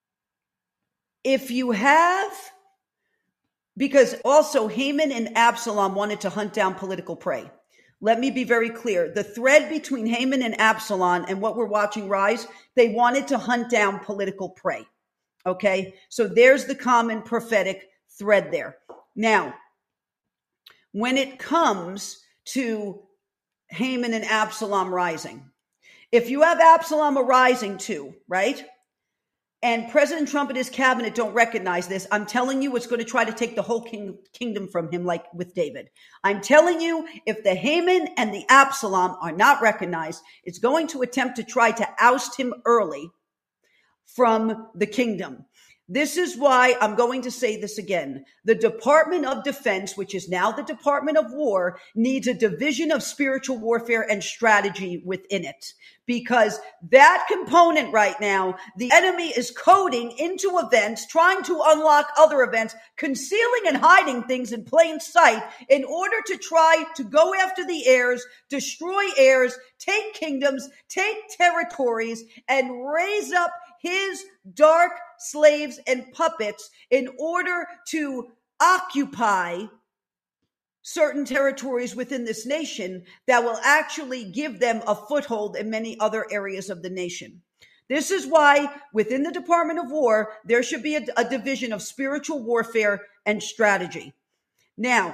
if you have, because also Haman and Absalom wanted to hunt down political prey. Let me be very clear. The thread between Haman and Absalom and what we're watching rise, they wanted to hunt down political prey. Okay? So there's the common prophetic thread there. Now, when it comes to Haman and Absalom rising, if you have Absalom arising too, right? And President Trump and his cabinet don't recognize this, I'm telling you, it's going to try to take the whole kingdom from him, like with David. I'm telling you, if the Haman and the Absalom are not recognized, it's going to attempt to try to oust him early from the kingdom. This is why I'm going to say this again. The Department of Defense, which is now the Department of War, needs a division of spiritual warfare and strategy within it. Because that component right now, the enemy is coding into events, trying to unlock other events, concealing and hiding things in plain sight in order to try to go after the heirs, destroy heirs, take kingdoms, take territories, and raise up his dark slaves and puppets in order to occupy certain territories within this nation that will actually give them a foothold in many other areas of the nation. This is why within the Department of War, there should be a division of spiritual warfare and strategy. Now,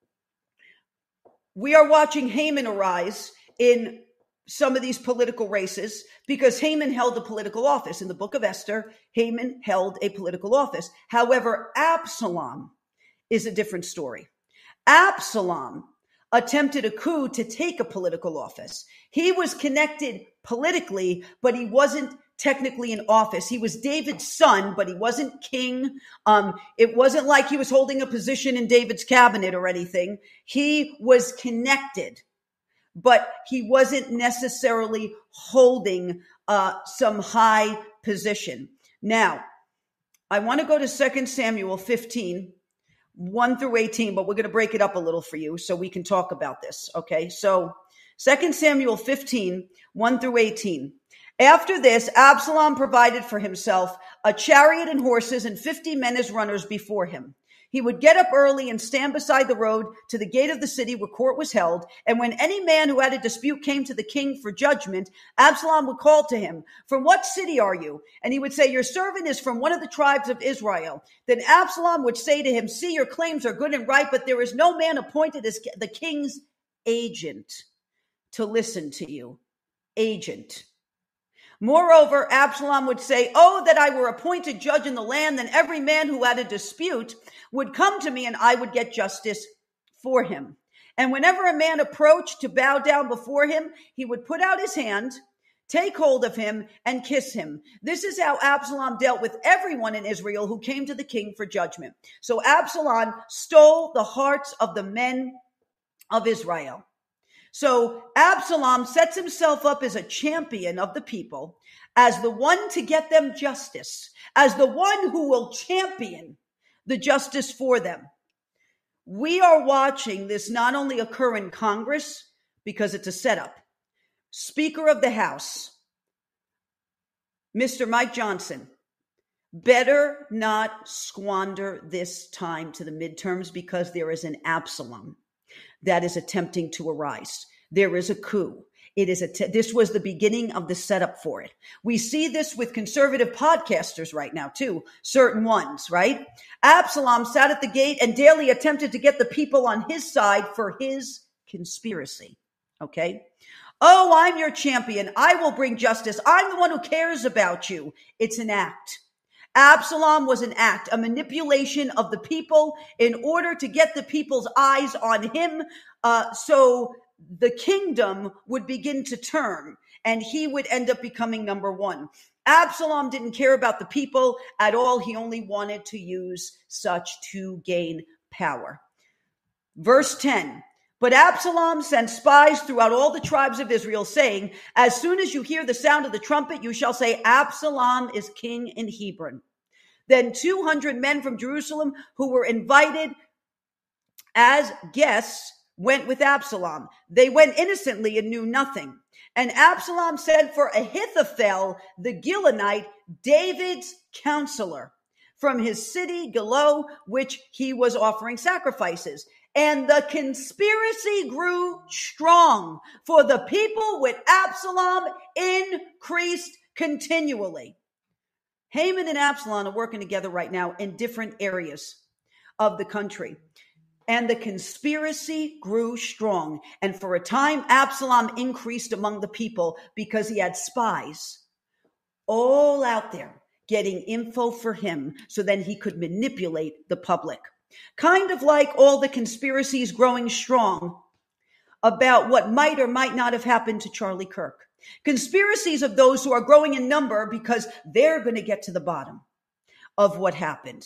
we are watching Haman arise in some of these political races because Haman held a political office. In the book of Esther, Haman held a political office. However, Absalom is a different story. Absalom attempted a coup to take a political office. He was connected politically, but he wasn't technically in office. He was David's son, but he wasn't king. It wasn't like he was holding a position in David's cabinet or anything. He was connected, but he wasn't necessarily holding some high position. Now, I want to go to 2 Samuel 15, 1 through 18, but we're going to break it up a little for you so we can talk about this, okay? So 2 Samuel 15, 1 through 18. After this, Absalom provided for himself a chariot and horses and 50 men as runners before him. He would get up early and stand beside the road to the gate of the city where court was held. And when any man who had a dispute came to the king for judgment, Absalom would call to him, "From what city are you?" And he would say, "Your servant is from one of the tribes of Israel." Then Absalom would say to him, "See, your claims are good and right, but there is no man appointed as the king's agent to listen to you." Agent. Moreover, Absalom would say, "Oh, that I were appointed judge in the land, then every man who had a dispute would come to me and I would get justice for him." And whenever a man approached to bow down before him, he would put out his hand, take hold of him, and kiss him. This is how Absalom dealt with everyone in Israel who came to the king for judgment. So Absalom stole the hearts of the men of Israel. So Absalom sets himself up as a champion of the people, as the one to get them justice, as the one who will champion the justice for them. We are watching this not only occur in Congress, because it's a setup. Speaker of the House, Mr. Mike Johnson, better not squander this time to the midterms, because there is an Absalom that is attempting to arise. There is a coup. This was the beginning of the setup for it. We see this with conservative podcasters right now too, certain ones, right? Absalom sat at the gate and daily attempted to get the people on his side for his conspiracy, okay? "Oh, I'm your champion. I will bring justice. I'm the one who cares about you." It's an act. Absalom was an act, a manipulation of the people in order to get the people's eyes on him, so the kingdom would begin to turn and he would end up becoming number one. Absalom didn't care about the people at all. He only wanted to use such to gain power. Verse 10. But Absalom sent spies throughout all the tribes of Israel, saying, "As soon as you hear the sound of the trumpet, you shall say, 'Absalom is king in Hebron.'" Then 200 men from Jerusalem who were invited as guests went with Absalom. They went innocently and knew nothing. And Absalom sent for Ahithophel, the Gilonite, David's counselor, from his city Gilo, which he was offering sacrifices. And the conspiracy grew strong, for the people with Absalom increased continually. Haman and Absalom are working together right now in different areas of the country. And the conspiracy grew strong. And for a time, Absalom increased among the people because he had spies all out there getting info for him, so then he could manipulate the public. Kind of like all the conspiracies growing strong about what might or might not have happened to Charlie Kirk. Conspiracies of those who are growing in number because they're going to get to the bottom of what happened.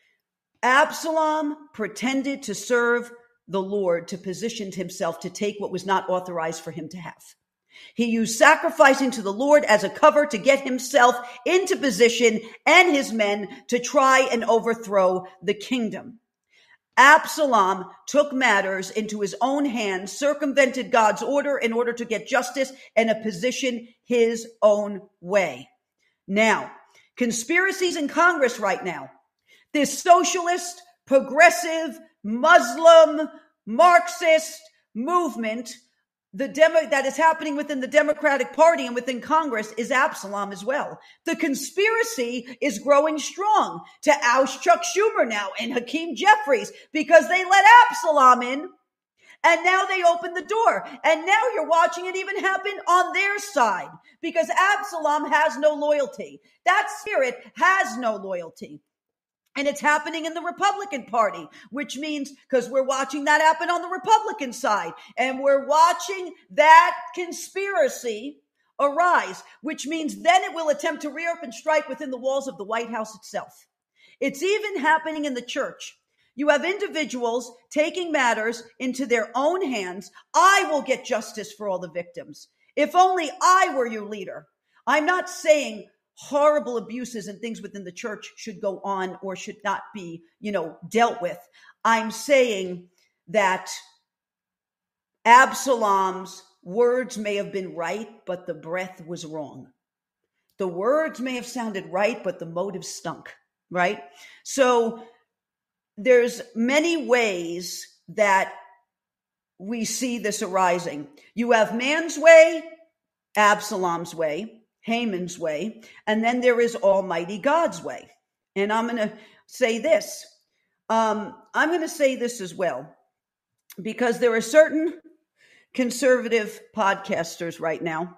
Absalom pretended to serve the Lord, to position himself to take what was not authorized for him to have. He used sacrificing to the Lord as a cover to get himself into position and his men to try and overthrow the kingdom. Absalom took matters into his own hands, circumvented God's order in order to get justice and a position his own way. Now, conspiracies in Congress right now. This socialist, progressive, Muslim, Marxist movement, that is happening within the Democratic Party and within Congress is Absalom as well. The conspiracy is growing strong to oust Chuck Schumer now and Hakeem Jeffries because they let Absalom in, and now they open the door. And now you're watching it even happen on their side because Absalom has no loyalty. That spirit has no loyalty. And it's happening in the Republican Party, which means because we're watching that happen on the Republican side, and we're watching that conspiracy arise, which means then it will attempt to rear up and strike within the walls of the White House itself. It's even happening in the church. You have individuals taking matters into their own hands. I will get justice for all the victims. If only I were your leader. I'm not saying horrible abuses and things within the church should go on or should not be, dealt with. I'm saying that Absalom's words may have been right, but the breath was wrong. The words may have sounded right, but the motive stunk, right? So there's many ways that we see this arising. You have man's way, Absalom's way, Haman's way, and then there is Almighty God's way. And I'm going to say this. I'm going to say this as well, because there are certain conservative podcasters right now,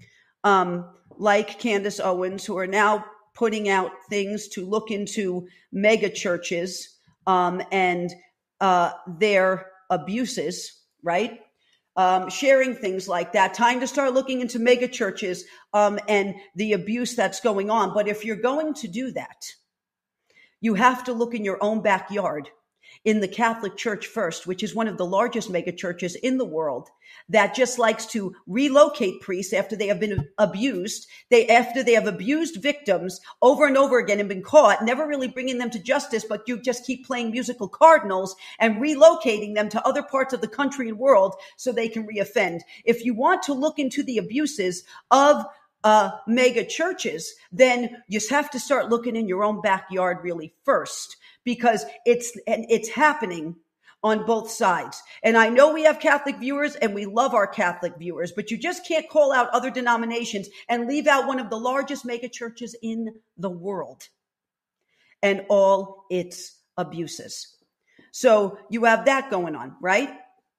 like Candace Owens, who are now putting out things to look into mega churches and their abuses, right? Sharing things like that. Time to start looking into mega churches and the abuse that's going on. But if you're going to do that, you have to look in your own backyard, in the Catholic Church first, which is one of the largest mega churches in the world, that just likes to relocate priests after they have been abused. After they have abused victims over and over again and been caught, never really bringing them to justice, but you just keep playing musical cardinals and relocating them to other parts of the country and world so they can reoffend. If you want to look into the abuses of mega churches, then you have to start looking in your own backyard really first, because it's happening on both sides. And I know we have Catholic viewers and we love our Catholic viewers, but you just can't call out other denominations and leave out one of the largest mega churches in the world and all its abuses. So you have that going on, right?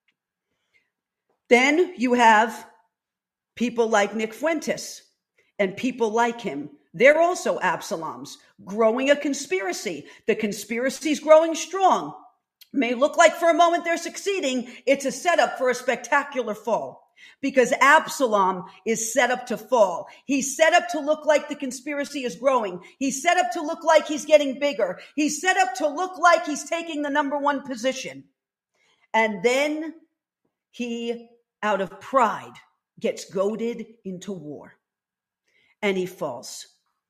Then you have people like Nick Fuentes and people like him. They're also Absaloms, growing a conspiracy. The conspiracy is growing strong. May look like for a moment they're succeeding. It's a setup for a spectacular fall, because Absalom is set up to fall. He's set up to look like the conspiracy is growing. He's set up to look like he's getting bigger. He's set up to look like he's taking the number one position. And then he, out of pride, gets goaded into war. And he falls.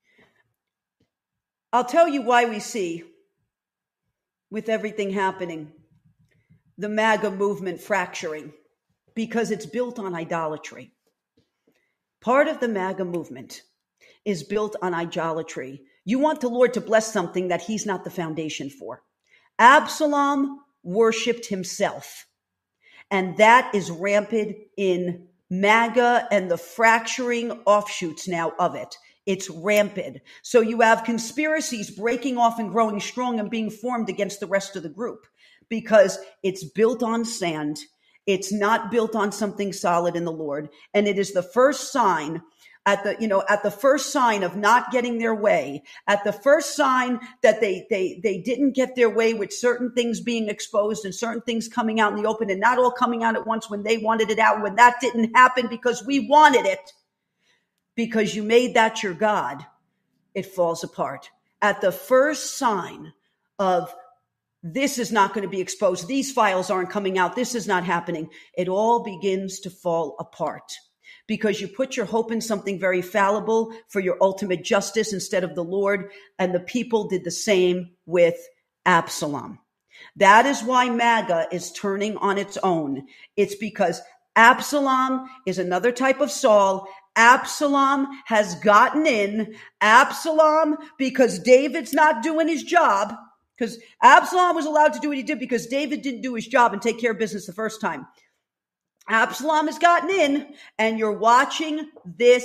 I'll tell you why we see, with everything happening, the MAGA movement fracturing, because it's built on idolatry. Part of the MAGA movement is built on idolatry. You want the Lord to bless something that he's not the foundation for. Absalom worshipped himself, and that is rampant in MAGA and the fracturing offshoots now of it. It's rampant. So you have conspiracies breaking off and growing strong and being formed against the rest of the group, because it's built on sand. It's not built on something solid in the Lord. And it is the first sign at the first sign of not getting their way, at the first sign that they didn't get their way with certain things being exposed and certain things coming out in the open, and not all coming out at once when they wanted it out, when that didn't happen because we wanted it, because you made that your God, it falls apart. At the first sign of this is not going to be exposed, these files aren't coming out, this is not happening, it all begins to fall apart. Because you put your hope in something very fallible for your ultimate justice instead of the Lord. And the people did the same with Absalom. That is why MAGA is turning on its own. It's because Absalom is another type of Saul. Absalom has gotten in. Absalom, because David's not doing his job, because Absalom was allowed to do what he did because David didn't do his job and take care of business the first time. Absalom has gotten in, and you're watching this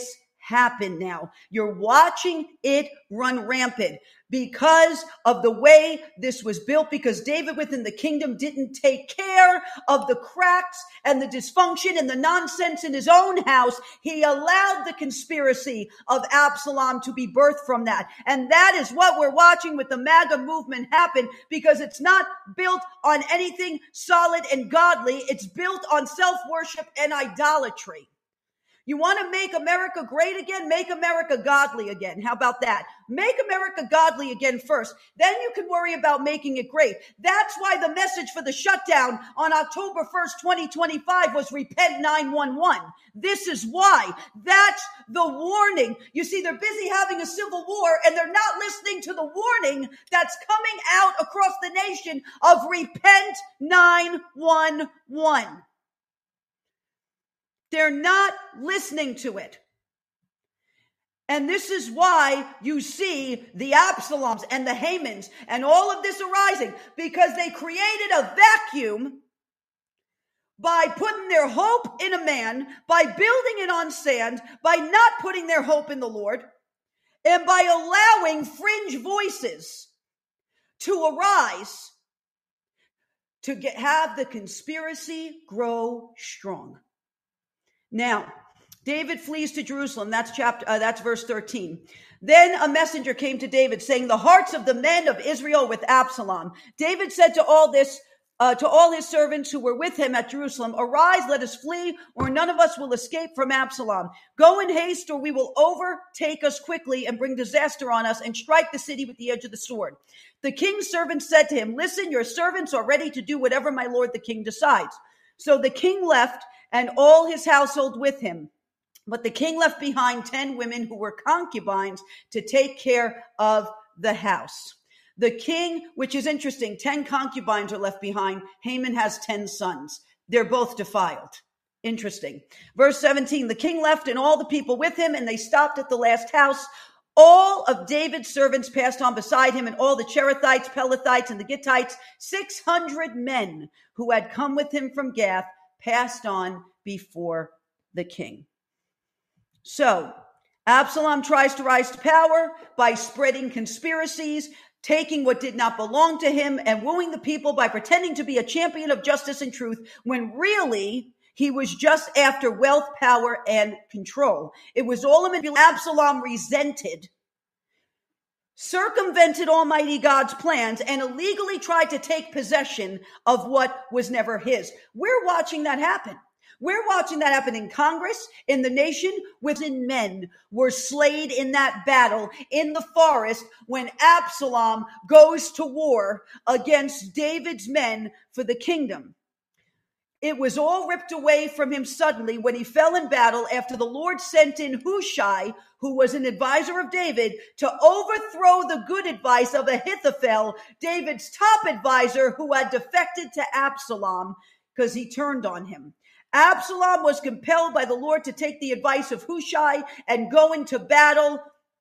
happen now. You're watching it run rampant because of the way this was built, because David within the kingdom didn't take care of the cracks and the dysfunction and the nonsense in his own house. He allowed the conspiracy of Absalom to be birthed from that. And that is what we're watching with the MAGA movement happen, because it's not built on anything solid and godly. It's built on self-worship and idolatry. You want to make America great again? Make America godly again. How about that? Make America godly again first. Then you can worry about making it great. That's why the message for the shutdown on October 1st, 2025 was Repent 911. This is why. That's the warning. You see, they're busy having a civil war and they're not listening to the warning that's coming out across the nation of Repent 911. They're not listening to it. And this is why you see the Absaloms and the Hamans and all of this arising, because they created a vacuum by putting their hope in a man, by building it on sand, by not putting their hope in the Lord, and by allowing fringe voices to arise to have the conspiracy grow strong. Now, David flees to Jerusalem. That's verse 13. Then a messenger came to David saying, the hearts of the men of Israel with Absalom. David said to all his servants who were with him at Jerusalem, arise, let us flee, or none of us will escape from Absalom. Go in haste, or we will overtake us quickly and bring disaster on us and strike the city with the edge of the sword. The king's servants said to him, listen, your servants are ready to do whatever my lord the king decides. So the king left and all his household with him. But the king left behind 10 women who were concubines to take care of the house. The king, which is interesting, 10 concubines are left behind. Haman has 10 sons. They're both defiled. Interesting. Verse 17, the king left and all the people with him, and they stopped at the last house. All of David's servants passed on beside him, and all the Cherethites, Pelethites, and the Gittites, 600 men who had come with him from Gath, passed on before the king. So Absalom tries to rise to power by spreading conspiracies, taking what did not belong to him, and wooing the people by pretending to be a champion of justice and truth, when really he was just after wealth, power, and control. It was all a manipulation. Absalom resented, circumvented Almighty God's plans, and illegally tried to take possession of what was never his. We're watching that happen. We're watching that happen in Congress, in the nation, within men were slayed in that battle in the forest when Absalom goes to war against David's men for the kingdom. It was all ripped away from him suddenly when he fell in battle after the Lord sent in Hushai, who was an advisor of David, to overthrow the good advice of Ahithophel, David's top advisor, who had defected to Absalom because he turned on him. Absalom was compelled by the Lord to take the advice of Hushai and go into battle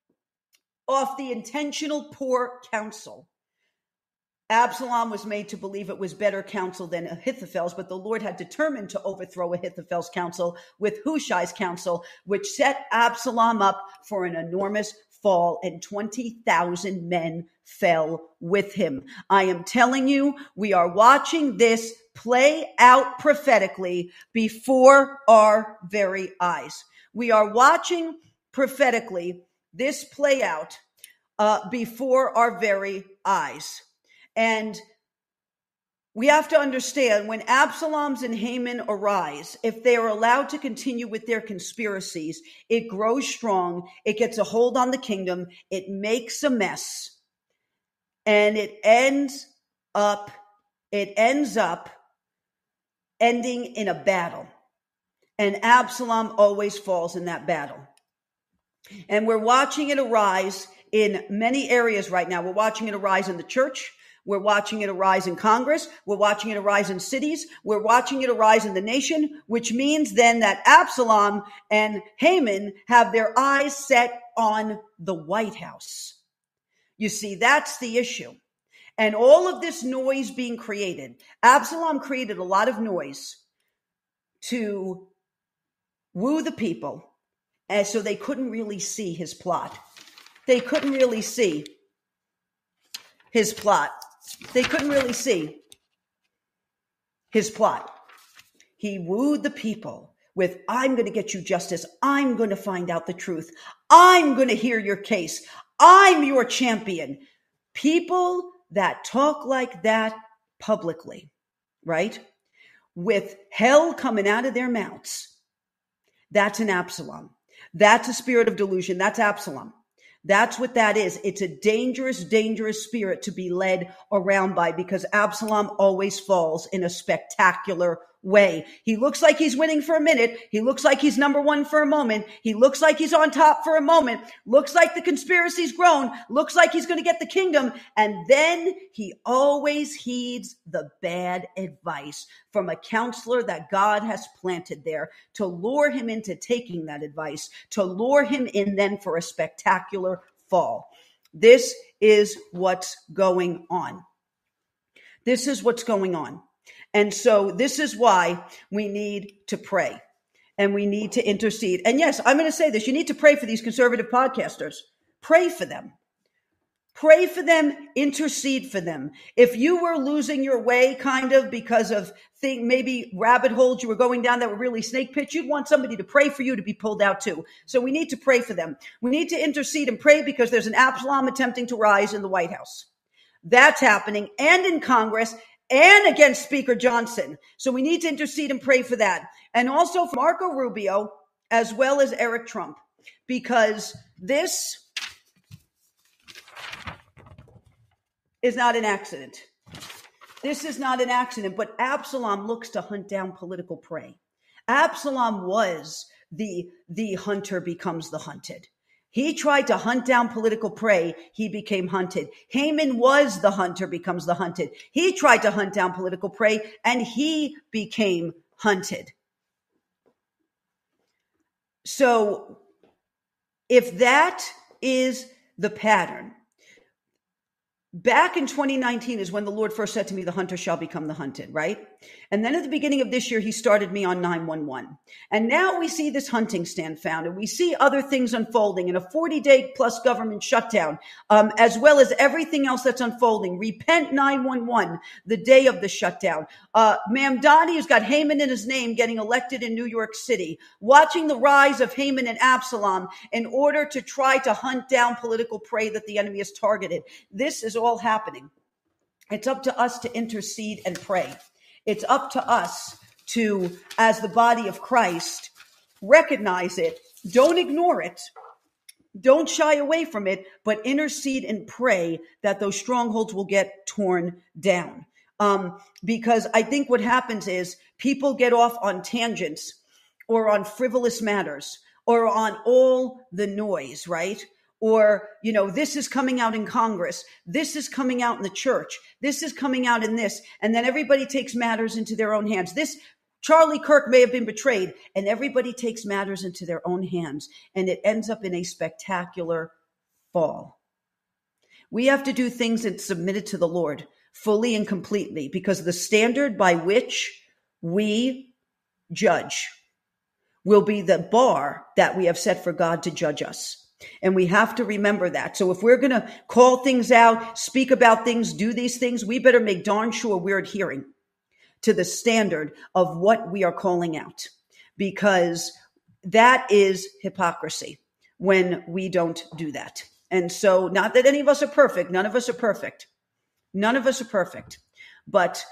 off the intentional poor counsel. Absalom was made to believe it was better counsel than Ahithophel's, but the Lord had determined to overthrow Ahithophel's counsel with Hushai's counsel, which set Absalom up for an enormous fall, and 20,000 men fell with him. I am telling you, we are watching this play out prophetically before our very eyes. We are watching prophetically this play out before our very eyes. And we have to understand, when Absalom's and Haman arise, if they are allowed to continue with their conspiracies, it grows strong, it gets a hold on the kingdom, it makes a mess, and it ends up ending in a battle. And Absalom always falls in that battle. And we're watching it arise in many areas right now. We're watching it arise in the church. We're watching it arise in Congress. We're watching it arise in cities. We're watching it arise in the nation, which means then that Absalom and Haman have their eyes set on the White House. You see, that's the issue. And all of this noise being created, Absalom created a lot of noise to woo the people And so they couldn't really see his plot. They couldn't really see his plot. They couldn't really see his plot. He wooed the people with, I'm going to get you justice. I'm going to find out the truth. I'm going to hear your case. I'm your champion. People that talk like that publicly, right? With hell coming out of their mouths. That's an Absalom. That's a spirit of delusion. That's Absalom. That's what that is. It's a dangerous, dangerous spirit to be led around by, because Absalom always falls in a spectacular way. He looks like he's winning for a minute. He looks like he's number one for a moment. He looks like he's on top for a moment. Looks like the conspiracy's grown. Looks like he's going to get the kingdom. And then he always heeds the bad advice from a counselor that God has planted there to lure him into taking that advice, to lure him in then for a spectacular fall. This is what's going on. This is what's going on. And so this is why we need to pray and we need to intercede. And yes, I'm going to say this. You need to pray for these conservative podcasters. Pray for them. Pray for them. Intercede for them. If you were losing your way kind of because of maybe rabbit holes you were going down that were really snake pits, you'd want somebody to pray for you to be pulled out too. So we need to pray for them. We need to intercede and pray because there's an Absalom attempting to rise in the White House. That's happening, and in Congress, and against Speaker Johnson. So we need to intercede and pray for that. And also for Marco Rubio, as well as Eric Trump, because this is not an accident. This is not an accident, but Absalom looks to hunt down political prey. Absalom was the hunter becomes the hunted. He tried to hunt down political prey. He became hunted. Haman was the hunter becomes the hunted. He tried to hunt down political prey and he became hunted. So if that is the pattern, back in 2019 is when the Lord first said to me, the hunter shall become the hunted, right? And then at the beginning of this year, he started me on 911. And now we see this hunting stand found, and we see other things unfolding in a 40-day plus government shutdown, as well as everything else that's unfolding. Repent 911, the day of the shutdown. Mamdani, who's got Haman in his name, getting elected in New York City, watching the rise of Haman and Absalom in order to try to hunt down political prey that the enemy has targeted. This is all happening. It's up to us to intercede and pray. It's up to us to, as the body of Christ, recognize it. Don't ignore it. Don't shy away from it, but intercede and pray that those strongholds will get torn down. Because I think what happens is people get off on tangents or on frivolous matters or on all the noise, right? Or, this is coming out in Congress. This is coming out in the church. This is coming out in this. And then everybody takes matters into their own hands. Charlie Kirk may have been betrayed, and everybody takes matters into their own hands. And it ends up in a spectacular fall. We have to do things and submit it to the Lord fully and completely, because the standard by which we judge will be the bar that we have set for God to judge us. And we have to remember that. So if we're going to call things out, speak about things, do these things, we better make darn sure we're adhering to the standard of what we are calling out, because that is hypocrisy when we don't do that. And so, not that any of us are perfect. None of us are perfect. None of us are perfect. But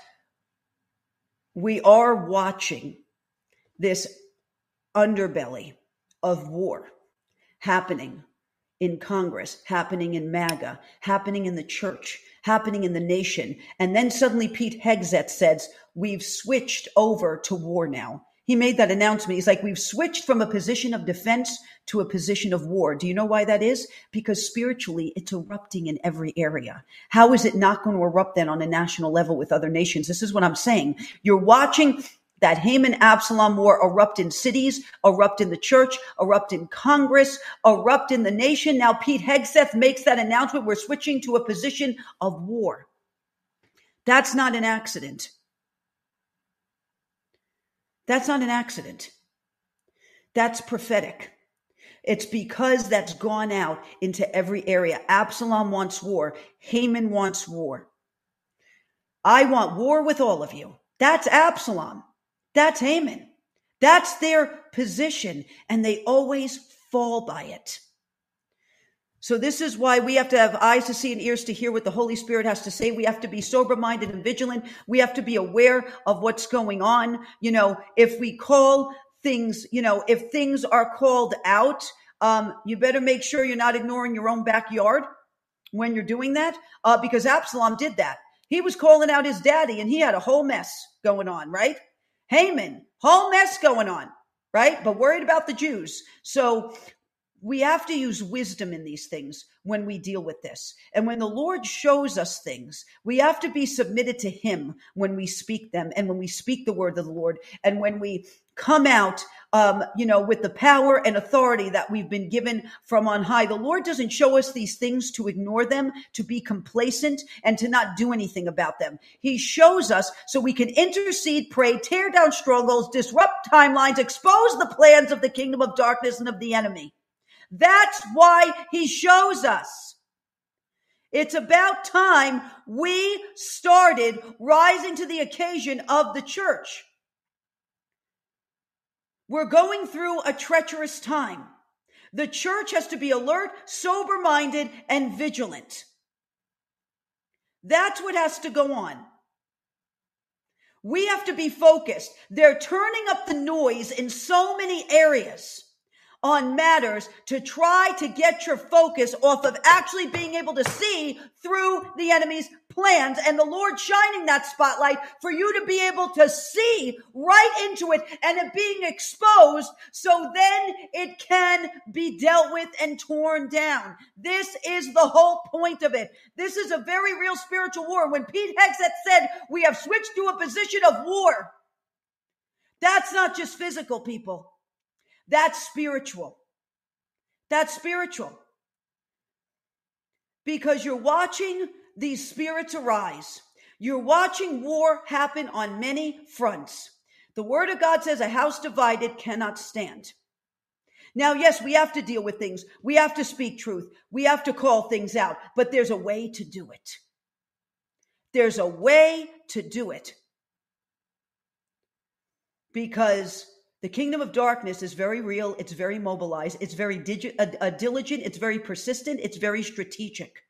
we are watching this underbelly of war happening in Congress, happening in MAGA, happening in the church, happening in the nation. And then suddenly Pete Hegseth says, we've switched over to war now. He made that announcement. He's like, we've switched from a position of defense to a position of war. Do you know why that is? Because spiritually, it's erupting in every area. How is it not going to erupt then on a national level with other nations? This is what I'm saying. You're watching that Haman-Absalom war erupt in cities, erupt in the church, erupt in Congress, erupt in the nation. Now Pete Hegseth makes that announcement. We're switching to a position of war. That's not an accident. That's not an accident. That's prophetic. It's because that's gone out into every area. Absalom wants war. Haman wants war. I want war with all of you. That's Absalom. That's Haman. That's their position, and they always fall by it. So this is why we have to have eyes to see and ears to hear what the Holy Spirit has to say. We have to be sober-minded and vigilant. We have to be aware of what's going on. If we call things, if things are called out, you better make sure you're not ignoring your own backyard when you're doing that, because Absalom did that. He was calling out his daddy, and he had a whole mess going on, right? Haman, whole mess going on, right? But worried about the Jews. So we have to use wisdom in these things when we deal with this. And when the Lord shows us things, we have to be submitted to him when we speak them, and when we speak the word of the Lord, and when we come out, with the power and authority that we've been given from on high. The Lord doesn't show us these things to ignore them, to be complacent, and to not do anything about them. He shows us so we can intercede, pray, tear down strongholds, disrupt timelines, expose the plans of the kingdom of darkness and of the enemy. That's why he shows us. It's about time we started rising to the occasion of the church. We're going through a treacherous time. The church has to be alert, sober-minded, and vigilant. That's what has to go on. We have to be focused. They're turning up the noise in so many areas on matters to try to get your focus off of actually being able to see through the enemy's plans, and the Lord shining that spotlight for you to be able to see right into it and it being exposed, so then it can be dealt with and torn down. This is the whole point of it. This is a very real spiritual war. When Pete Hegseth said we have switched to a position of war, that's not just physical, people. That's spiritual. That's spiritual. Because you're watching these spirits arise. You're watching war happen on many fronts. The word of God says a house divided cannot stand. Now, yes, we have to deal with things. We have to speak truth. We have to call things out. But there's a way to do it. There's a way to do it. Because the kingdom of darkness is very real. It's very mobilized. It's very diligent. It's very persistent. It's very strategic.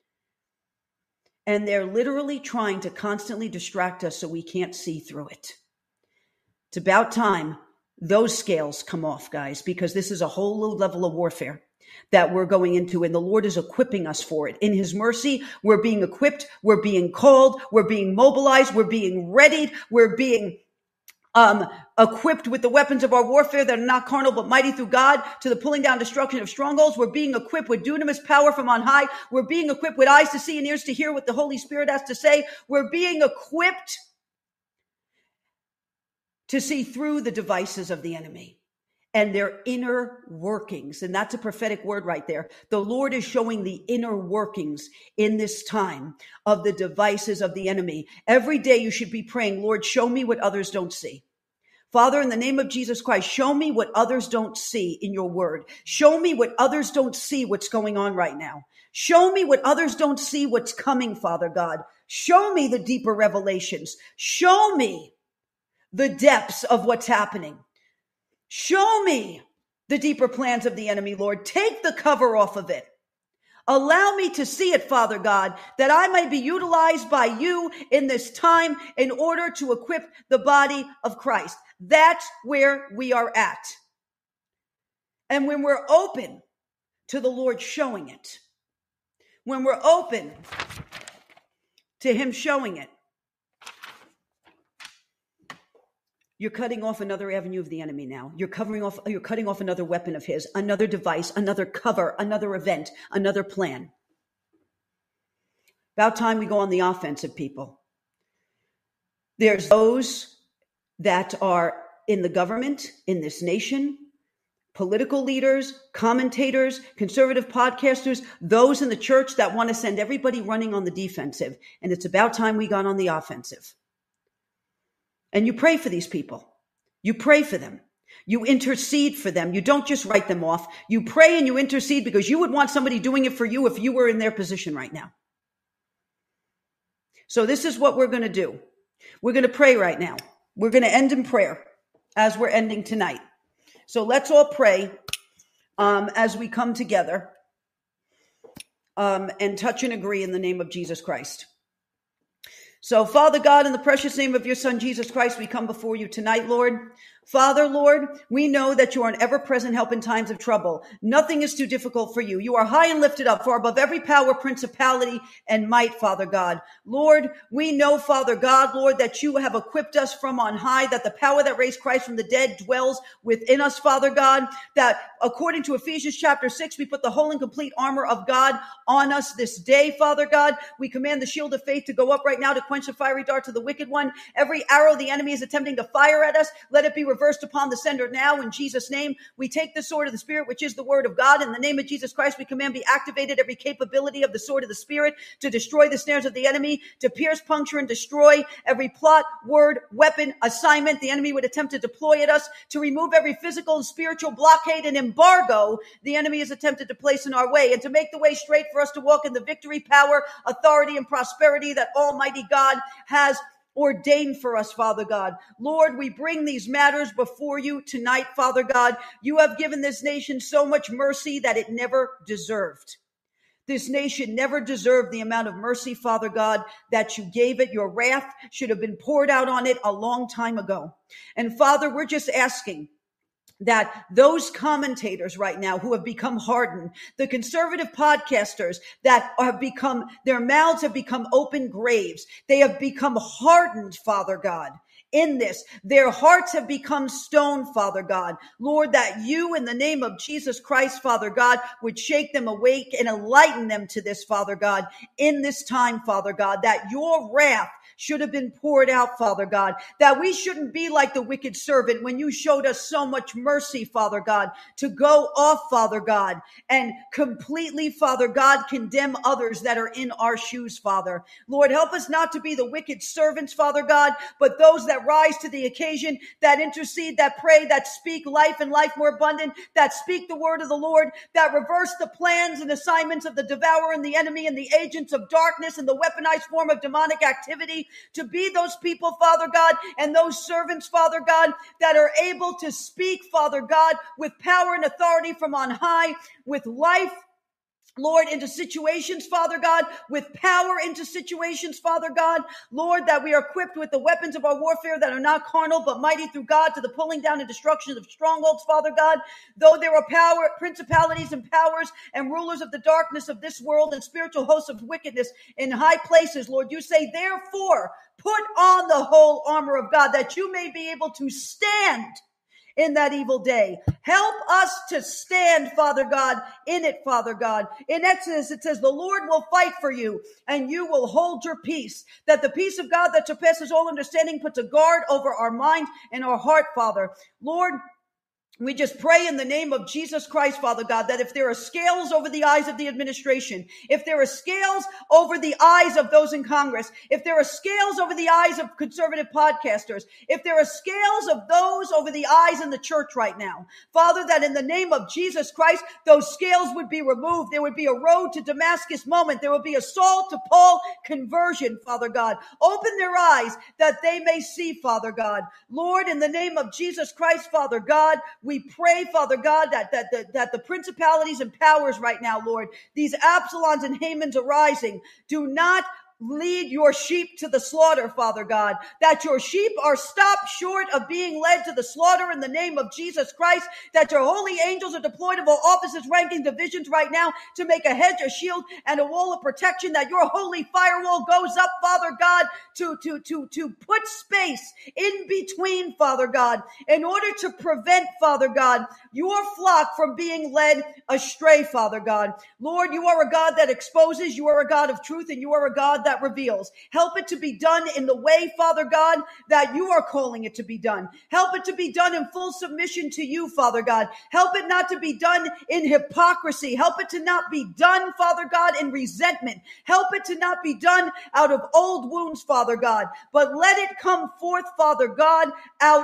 And they're literally trying to constantly distract us so we can't see through it. It's about time those scales come off, guys, because this is a whole new level of warfare that we're going into, and the Lord is equipping us for it. In his mercy, we're being equipped. We're being called. We're being mobilized. We're being readied. We're being equipped with the weapons of our warfare that are not carnal but mighty through God to the pulling down destruction of strongholds. We're being equipped with dunamis power from on high. We're being equipped with eyes to see and ears to hear what the Holy Spirit has to say. We're being equipped to see through the devices of the enemy and their inner workings. And that's a prophetic word right there. The Lord is showing the inner workings in this time of the devices of the enemy. Every day you should be praying, Lord, show me what others don't see. Father, in the name of Jesus Christ, show me what others don't see in your word. Show me what others don't see what's going on right now. Show me what others don't see what's coming, Father God. Show me the deeper revelations. Show me the depths of what's happening. Show me the deeper plans of the enemy, Lord. Take the cover off of it. Allow me to see it, Father God, that I might be utilized by you in this time in order to equip the body of Christ. That's where we are at. And when we're open to the Lord showing it, when we're open to him showing it, you're cutting off another avenue of the enemy now. You're cutting off another weapon of his, another device, another cover, another event, another plan. About time we go on the offensive, people. There's those that are in the government, in this nation, political leaders, commentators, conservative podcasters, those in the church that want to send everybody running on the defensive. And it's about time we got on the offensive. And you pray for these people. You pray for them. You intercede for them. You don't just write them off. You pray and you intercede because you would want somebody doing it for you if you were in their position right now. So this is what we're going to do. We're going to pray right now. We're going to end in prayer as we're ending tonight. So let's all pray as we come together and touch and agree in the name of Jesus Christ. So, Father God, in the precious name of your Son, Jesus Christ, we come before you tonight, Lord. Father, Lord, we know that you are an ever-present help in times of trouble. Nothing is too difficult for you. You are high and lifted up, far above every power, principality, and might, Father God. Lord, we know, Father God, Lord, that you have equipped us from on high, that the power that raised Christ from the dead dwells within us, Father God, that according to Ephesians chapter 6, we put the whole and complete armor of God on us this day, Father God. We command the shield of faith to go up right now to quench the fiery darts of the wicked one. Every arrow the enemy is attempting to fire at us, let it be reversed upon the sender now in Jesus' name. We take the sword of the Spirit, which is the word of God. In the name of Jesus Christ, we command be activated every capability of the sword of the Spirit to destroy the snares of the enemy, to pierce, puncture, and destroy every plot, word, weapon, assignment the enemy would attempt to deploy at us, to remove every physical and spiritual blockade and embargo the enemy has attempted to place in our way, and to make the way straight for us to walk in the victory, power, authority, and prosperity that Almighty God has ordained for us, Father God. Lord, we bring these matters before you tonight, Father God. You have given this nation so much mercy that it never deserved. This nation never deserved the amount of mercy, Father God, that you gave it. Your wrath should have been poured out on it a long time ago. And Father, we're just asking that those commentators right now who have become hardened, the conservative podcasters that have become, their mouths have become open graves. They have become hardened, Father God. In this, their hearts have become stone, Father God. Lord, that you, in the name of Jesus Christ, Father God, would shake them awake and enlighten them to this, Father God, in this time, Father God, that your wrath should have been poured out, Father God, that we shouldn't be like the wicked servant when you showed us so much mercy, Father God, to go off, Father God, and completely, Father God, condemn others that are in our shoes, Father. Lord, help us not to be the wicked servants, Father God, but those that rise to the occasion, that intercede, that pray, that speak life and life more abundant, that speak the word of the Lord, that reverse the plans and assignments of the devourer and the enemy and the agents of darkness and the weaponized form of demonic activity, to be those people, Father God, and those servants, Father God, that are able to speak, Father God, with power and authority from on high, with life, Lord, into situations, Father God, with power into situations, Father God. Lord, that we are equipped with the weapons of our warfare that are not carnal, but mighty through God to the pulling down and destruction of strongholds, Father God. Though there are power, principalities and powers and rulers of the darkness of this world and spiritual hosts of wickedness in high places, Lord, you say, therefore, put on the whole armor of God that you may be able to stand in that evil day. Help us to stand, Father God, in it, Father God. In Exodus, it says, the Lord will fight for you and you will hold your peace. That the peace of God that surpasses all understanding puts a guard over our mind and our heart, Father. Lord, we just pray in the name of Jesus Christ, Father God, that if there are scales over the eyes of the administration, if there are scales over the eyes of those in Congress, if there are scales over the eyes of conservative podcasters, if there are scales of those over the eyes in the church right now, Father, that in the name of Jesus Christ, those scales would be removed. There would be a road to Damascus moment. There would be a Saul to Paul conversion, Father God. Open their eyes that they may see, Father God. Lord, in the name of Jesus Christ, Father God, we pray, Father God, that the principalities and powers right now, Lord, these Absalons and Hamans arising, do not lead your sheep to the slaughter, Father God, that your sheep are stopped short of being led to the slaughter in the name of Jesus Christ, that your holy angels are deployed of all offices, ranking divisions right now to make a hedge, a shield, and a wall of protection, that your holy firewall goes up, Father God, to put space in between, Father God, in order to prevent, Father God, your flock from being led astray, Father God. Lord, you are a God that exposes, you are a God of truth, and you are a God that reveals. Help it to be done in the way, Father God, that you are calling it to be done. Help it to be done in full submission to you, Father God. Help it not to be done in hypocrisy. Help it to not be done, Father God, in resentment. Help it to not be done out of old wounds, Father God, but let it come forth, Father God, out of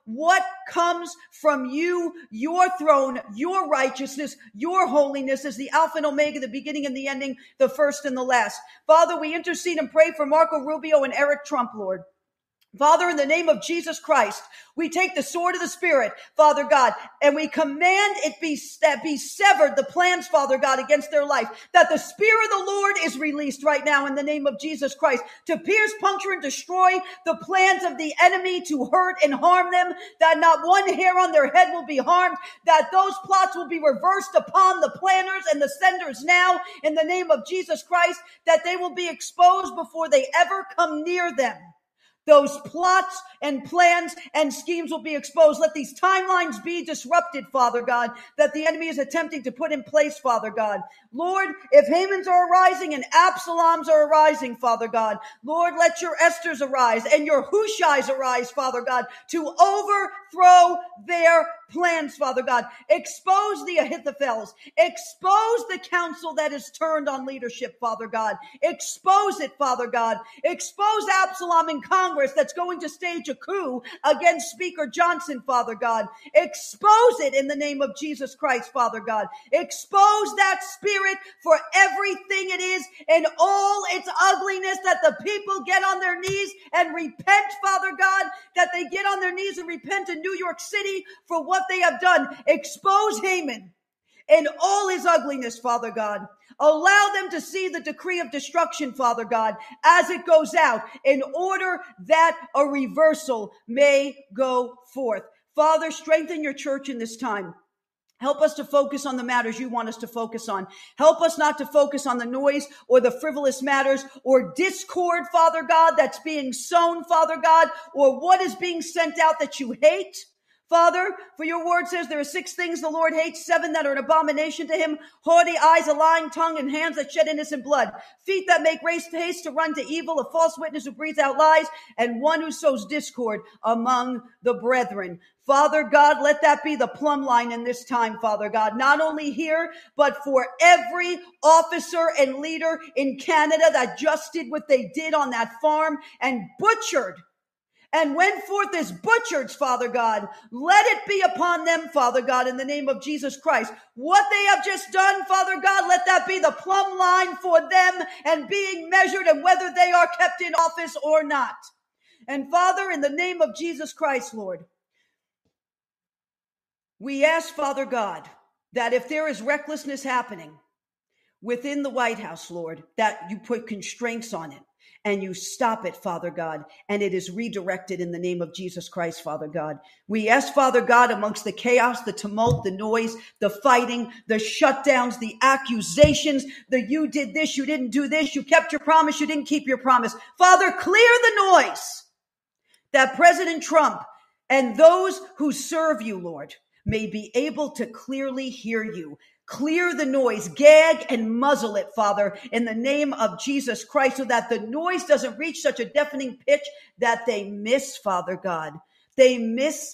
what comes from you, your throne, your righteousness, your holiness is the Alpha and Omega, the beginning and the ending, the first and the last. Father, we intercede and pray for Marco Rubio and Eric Trump, Lord. Father, in the name of Jesus Christ, we take the sword of the Spirit, Father God, and we command it be severed, the plans, Father God, against their life, that the Spirit of the Lord is released right now in the name of Jesus Christ to pierce, puncture, and destroy the plans of the enemy to hurt and harm them, that not one hair on their head will be harmed, that those plots will be reversed upon the planners and the senders now in the name of Jesus Christ, that they will be exposed before they ever come near them. Those plots and plans and schemes will be exposed. Let these timelines be disrupted, Father God, that the enemy is attempting to put in place, Father God. Lord, if Hamans are arising and Absaloms are arising, Father God, Lord, let your Esthers arise and your Hushais arise, Father God, to overthrow their plans, Father God. Expose the Ahithophels. Expose the council that is turned on leadership, Father God. Expose it, Father God. Expose Absalom in Congress that's going to stage a coup against Speaker Johnson, Father God. Expose it in the name of Jesus Christ, Father God. Expose that spirit for everything it is and all its ugliness, that the people get on their knees and repent, Father God, that they get on their knees and repent in New York City for what they have done. Expose Haman and all his ugliness, Father God. Allow them to see the decree of destruction, Father God, as it goes out, in order that a reversal may go forth. Father, strengthen your church in this time. Help us to focus on the matters you want us to focus on. Help us not to focus on the noise or the frivolous matters or discord, Father God, that's being sown, Father God, or what is being sent out that you hate. Father, for your word says there are 6 things the Lord hates, 7 that are an abomination to him: haughty eyes, a lying tongue, and hands that shed innocent blood, feet that make haste to run to evil, a false witness who breathes out lies, and one who sows discord among the brethren. Father God, let that be the plumb line in this time, Father God, not only here, but for every officer and leader in Canada that just did what they did on that farm and butchered and went forth as butchers, Father God. Let it be upon them, Father God, in the name of Jesus Christ. What they have just done, Father God, let that be the plumb line for them and being measured, and whether they are kept in office or not. And Father, in the name of Jesus Christ, Lord, we ask, Father God, that if there is recklessness happening within the White House, Lord, that you put constraints on it and you stop it, Father God, and it is redirected in the name of Jesus Christ, Father God. We ask, Father God, amongst the chaos, the tumult, the noise, the fighting, the shutdowns, the accusations, the you did this, you didn't do this, you kept your promise, you didn't keep your promise. Father, clear the noise that President Trump and those who serve you, Lord, may be able to clearly hear you. Clear the noise, gag and muzzle it, Father, in the name of Jesus Christ, so that the noise doesn't reach such a deafening pitch that they miss, Father God. They miss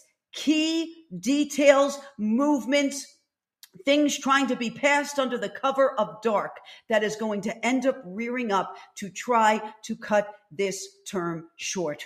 key details, movements, things trying to be passed under the cover of dark that is going to end up rearing up to try to cut this term short.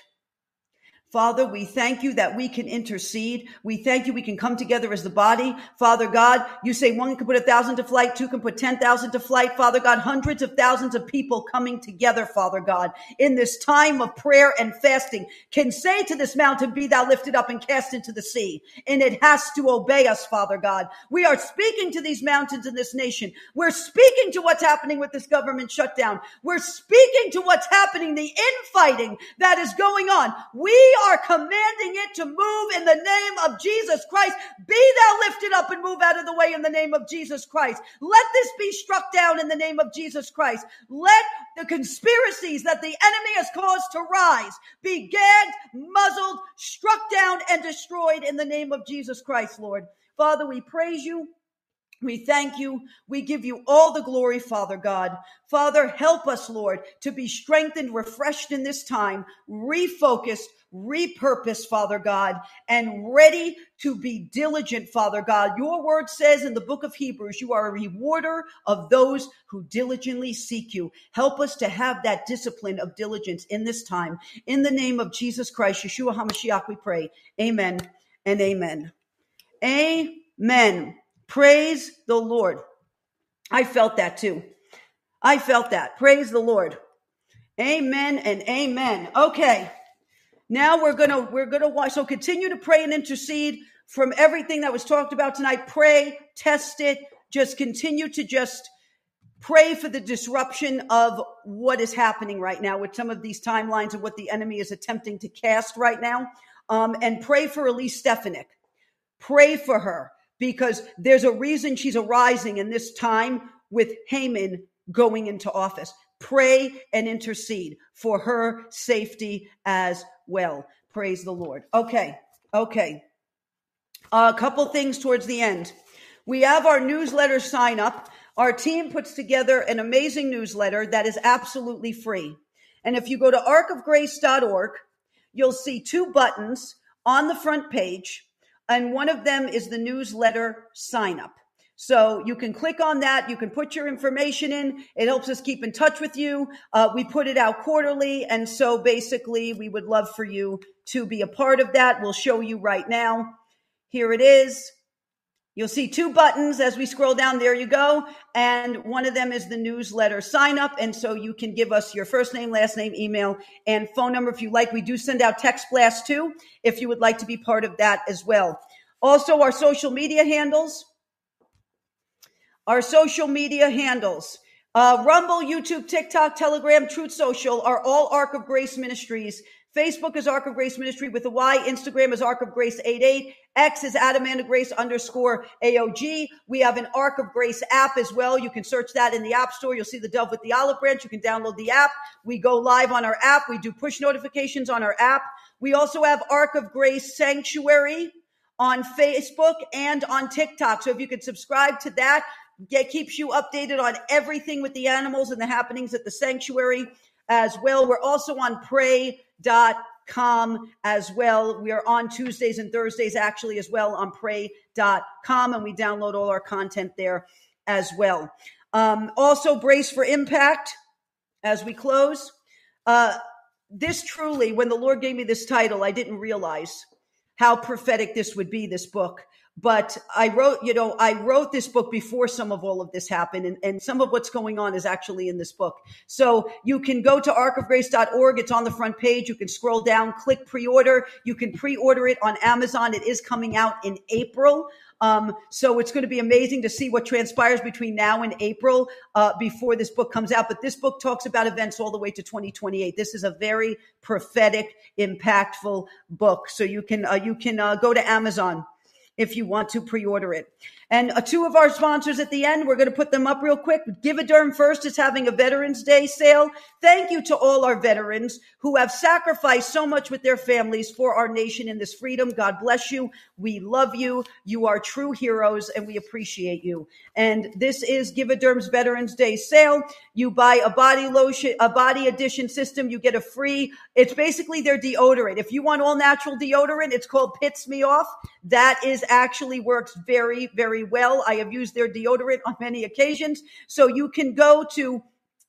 Father, we thank you that we can intercede. We thank you we can come together as the body. Father God, you say 1 can put 1,000 to flight, 2 can put 10,000 to flight. Father God, hundreds of thousands of people coming together, Father God, in this time of prayer and fasting can say to this mountain, be thou lifted up and cast into the sea. And it has to obey us, Father God. We are speaking to these mountains in this nation. We're speaking to what's happening with this government shutdown. We're speaking to what's happening, the infighting that is going on. We are commanding it to move in the name of Jesus Christ. Be thou lifted up and move out of the way in the name of Jesus Christ. Let this be struck down in the name of Jesus Christ. Let the conspiracies that the enemy has caused to rise be gagged, muzzled, struck down, and destroyed in the name of Jesus Christ, Lord. Father, we praise you. We thank you. We give you all the glory, Father God. Father, help us, Lord, to be strengthened, refreshed in this time, refocused, repurposed, Father God, and ready to be diligent, Father God. Your word says in the book of Hebrews, you are a rewarder of those who diligently seek you. Help us to have that discipline of diligence in this time. In the name of Jesus Christ, Yeshua HaMashiach, we pray. Amen and amen. Amen. Praise the Lord. I felt that too. I felt that. Praise the Lord. Amen and amen. Okay. Now we're gonna watch. So continue to pray and intercede from everything that was talked about tonight. Pray, test it. Just continue to just pray for the disruption of what is happening right now with some of these timelines and what the enemy is attempting to cast right now. And pray for Elise Stefanik. Pray for her because there's a reason she's arising in this time with Haman going into office. Pray and intercede for her safety as well. Praise the Lord. Okay. A couple things towards the end. We have our newsletter sign up. Our team puts together an amazing newsletter that is absolutely free. And if you go to arkofgrace.org, you'll see two buttons on the front page, and one of them is the newsletter sign up. So you can click on that. You can put your information in. It helps us keep in touch with you. We put it out quarterly. And so basically we would love for you to be a part of that. We'll show you right now. Here it is. You'll see two buttons as we scroll down. There you go. And one of them is the newsletter sign up. And so you can give us your first name, last name, email, and phone number if you like. We do send out text blasts too, if you would like to be part of that as well. Also, our social media handles. Rumble, YouTube, TikTok, Telegram, Truth Social are all Ark of Grace Ministries. Facebook is Ark of Grace Ministry with a Y. Instagram is Ark of Grace 88. X is @AmandaGrace_AOG. We have an Ark of Grace app as well. You can search that in the App Store. You'll see the dove with the olive branch. You can download the app. We go live on our app. We do push notifications on our app. We also have Ark of Grace Sanctuary on Facebook and on TikTok. So if you could subscribe to that, it keeps you updated on everything with the animals and the happenings at the sanctuary as well. We're also on pray.com as well. We are on Tuesdays and Thursdays actually as well on pray.com, and we download all our content there as well. Also, Brace for Impact as we close. This truly, when the Lord gave me this title, I didn't realize how prophetic this would be, this book. But I wrote this book before some of all of this happened, and some of what's going on is actually in this book. So you can go to arkofgrace.org. It's on the front page. You can scroll down, click pre-order. You can pre-order it on Amazon. It is coming out in April. So it's going to be amazing to see what transpires between now and April, before this book comes out. But this book talks about events all the way to 2028. This is a very prophetic, impactful book. So you can go to Amazon if you want to pre-order it. And two of our sponsors at the end, we're going to put them up real quick. Give-A-Derm First is having a Veterans Day sale. Thank you to all our veterans who have sacrificed so much with their families for our nation in this freedom. God bless you. We love you. You are true heroes, and we appreciate you. And this is Give-A-Derm's Veterans Day sale. You buy a body lotion, a body edition system, you get a free, it's basically their deodorant. If you want all natural deodorant, it's called Pits Me Off. That is actually works very, very well. I have used their deodorant on many occasions. So you can go to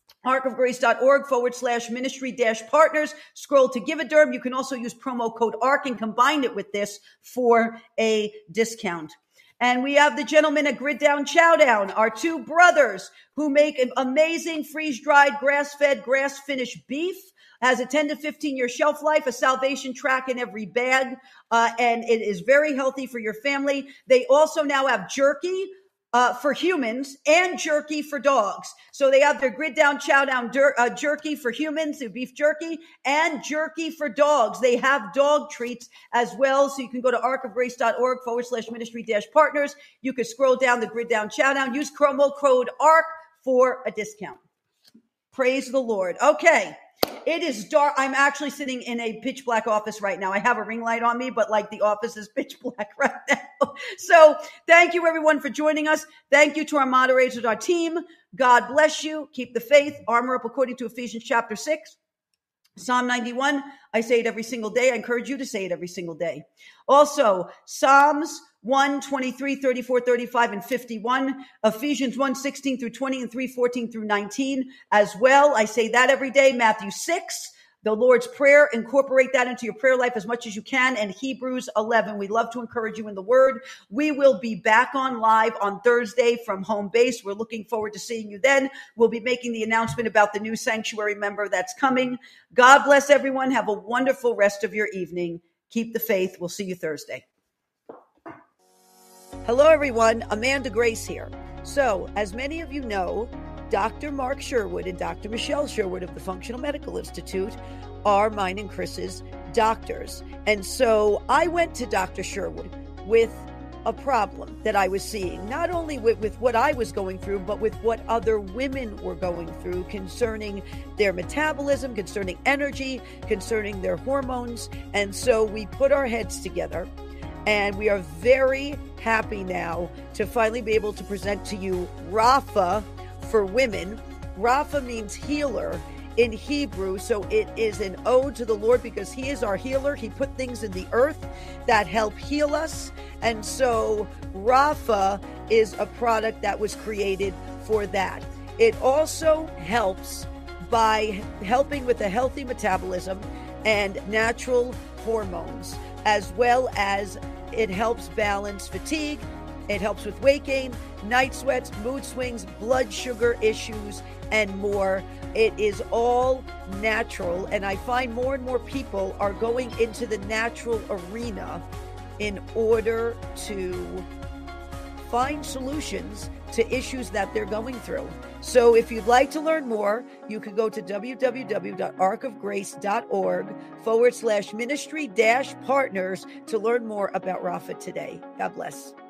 arkofgrace.org/ministry-partners, scroll to Give-A-Derm. You can also use promo code ARK and combine it with this for a discount. And we have the gentlemen at Grid Down Chowdown, our two brothers who make an amazing freeze-dried, grass-fed, grass-finished beef. Has a 10 to 15-year shelf life, a salvation track in every bag, and it is very healthy for your family. They also now have jerky for humans and jerky for dogs. So they have their Grid Down Chowdown jerky for humans, their beef jerky, and jerky for dogs. They have dog treats as well. So you can go to arkofgrace.org/ministry-partners. You can scroll down the Grid Down Chowdown. Use promo code ARK for a discount. Praise the Lord. Okay. It is dark. I'm actually sitting in a pitch black office right now. I have a ring light on me, but like the office is pitch black right now. So thank you everyone for joining us. Thank you to our moderators, our team. God bless you. Keep the faith. Armor up according to Ephesians chapter 6. Psalm 91. I say it every single day. I encourage you to say it every single day. Also, Psalms 1, 23, 34, 35, and 51. Ephesians 1, 16 through 20 and 3, 14 through 19 as well. I say that every day. Matthew 6, the Lord's Prayer. Incorporate that into your prayer life as much as you can. And Hebrews 11. We love to encourage you in the word. We will be back on live on Thursday from home base. We're looking forward to seeing you then. We'll be making the announcement about the new sanctuary member that's coming. God bless everyone. Have a wonderful rest of your evening. Keep the faith. We'll see you Thursday. Hello, everyone. Amanda Grace here. So, as many of you know, Dr. Mark Sherwood and Dr. Michelle Sherwood of the Functional Medical Institute are mine and Chris's doctors. And so I went to Dr. Sherwood with a problem that I was seeing, not only with what I was going through, but with what other women were going through concerning their metabolism, concerning energy, concerning their hormones. And so we put our heads together, and we are very happy now to finally be able to present to you Rapha for women. Rapha means healer in Hebrew, so it is an ode to the Lord because he is our healer. He put things in the earth that help heal us. And so Rapha is a product that was created for that. It also helps by helping with a healthy metabolism and natural hormones, as well as it helps balance fatigue. It helps with weight gain, night sweats, mood swings, blood sugar issues, and more. It is all natural, and I find more and more people are going into the natural arena in order to find solutions to issues that they're going through. So if you'd like to learn more, you can go to www.arkofgrace.org/ministry-partners to learn more about Rapha today. God bless.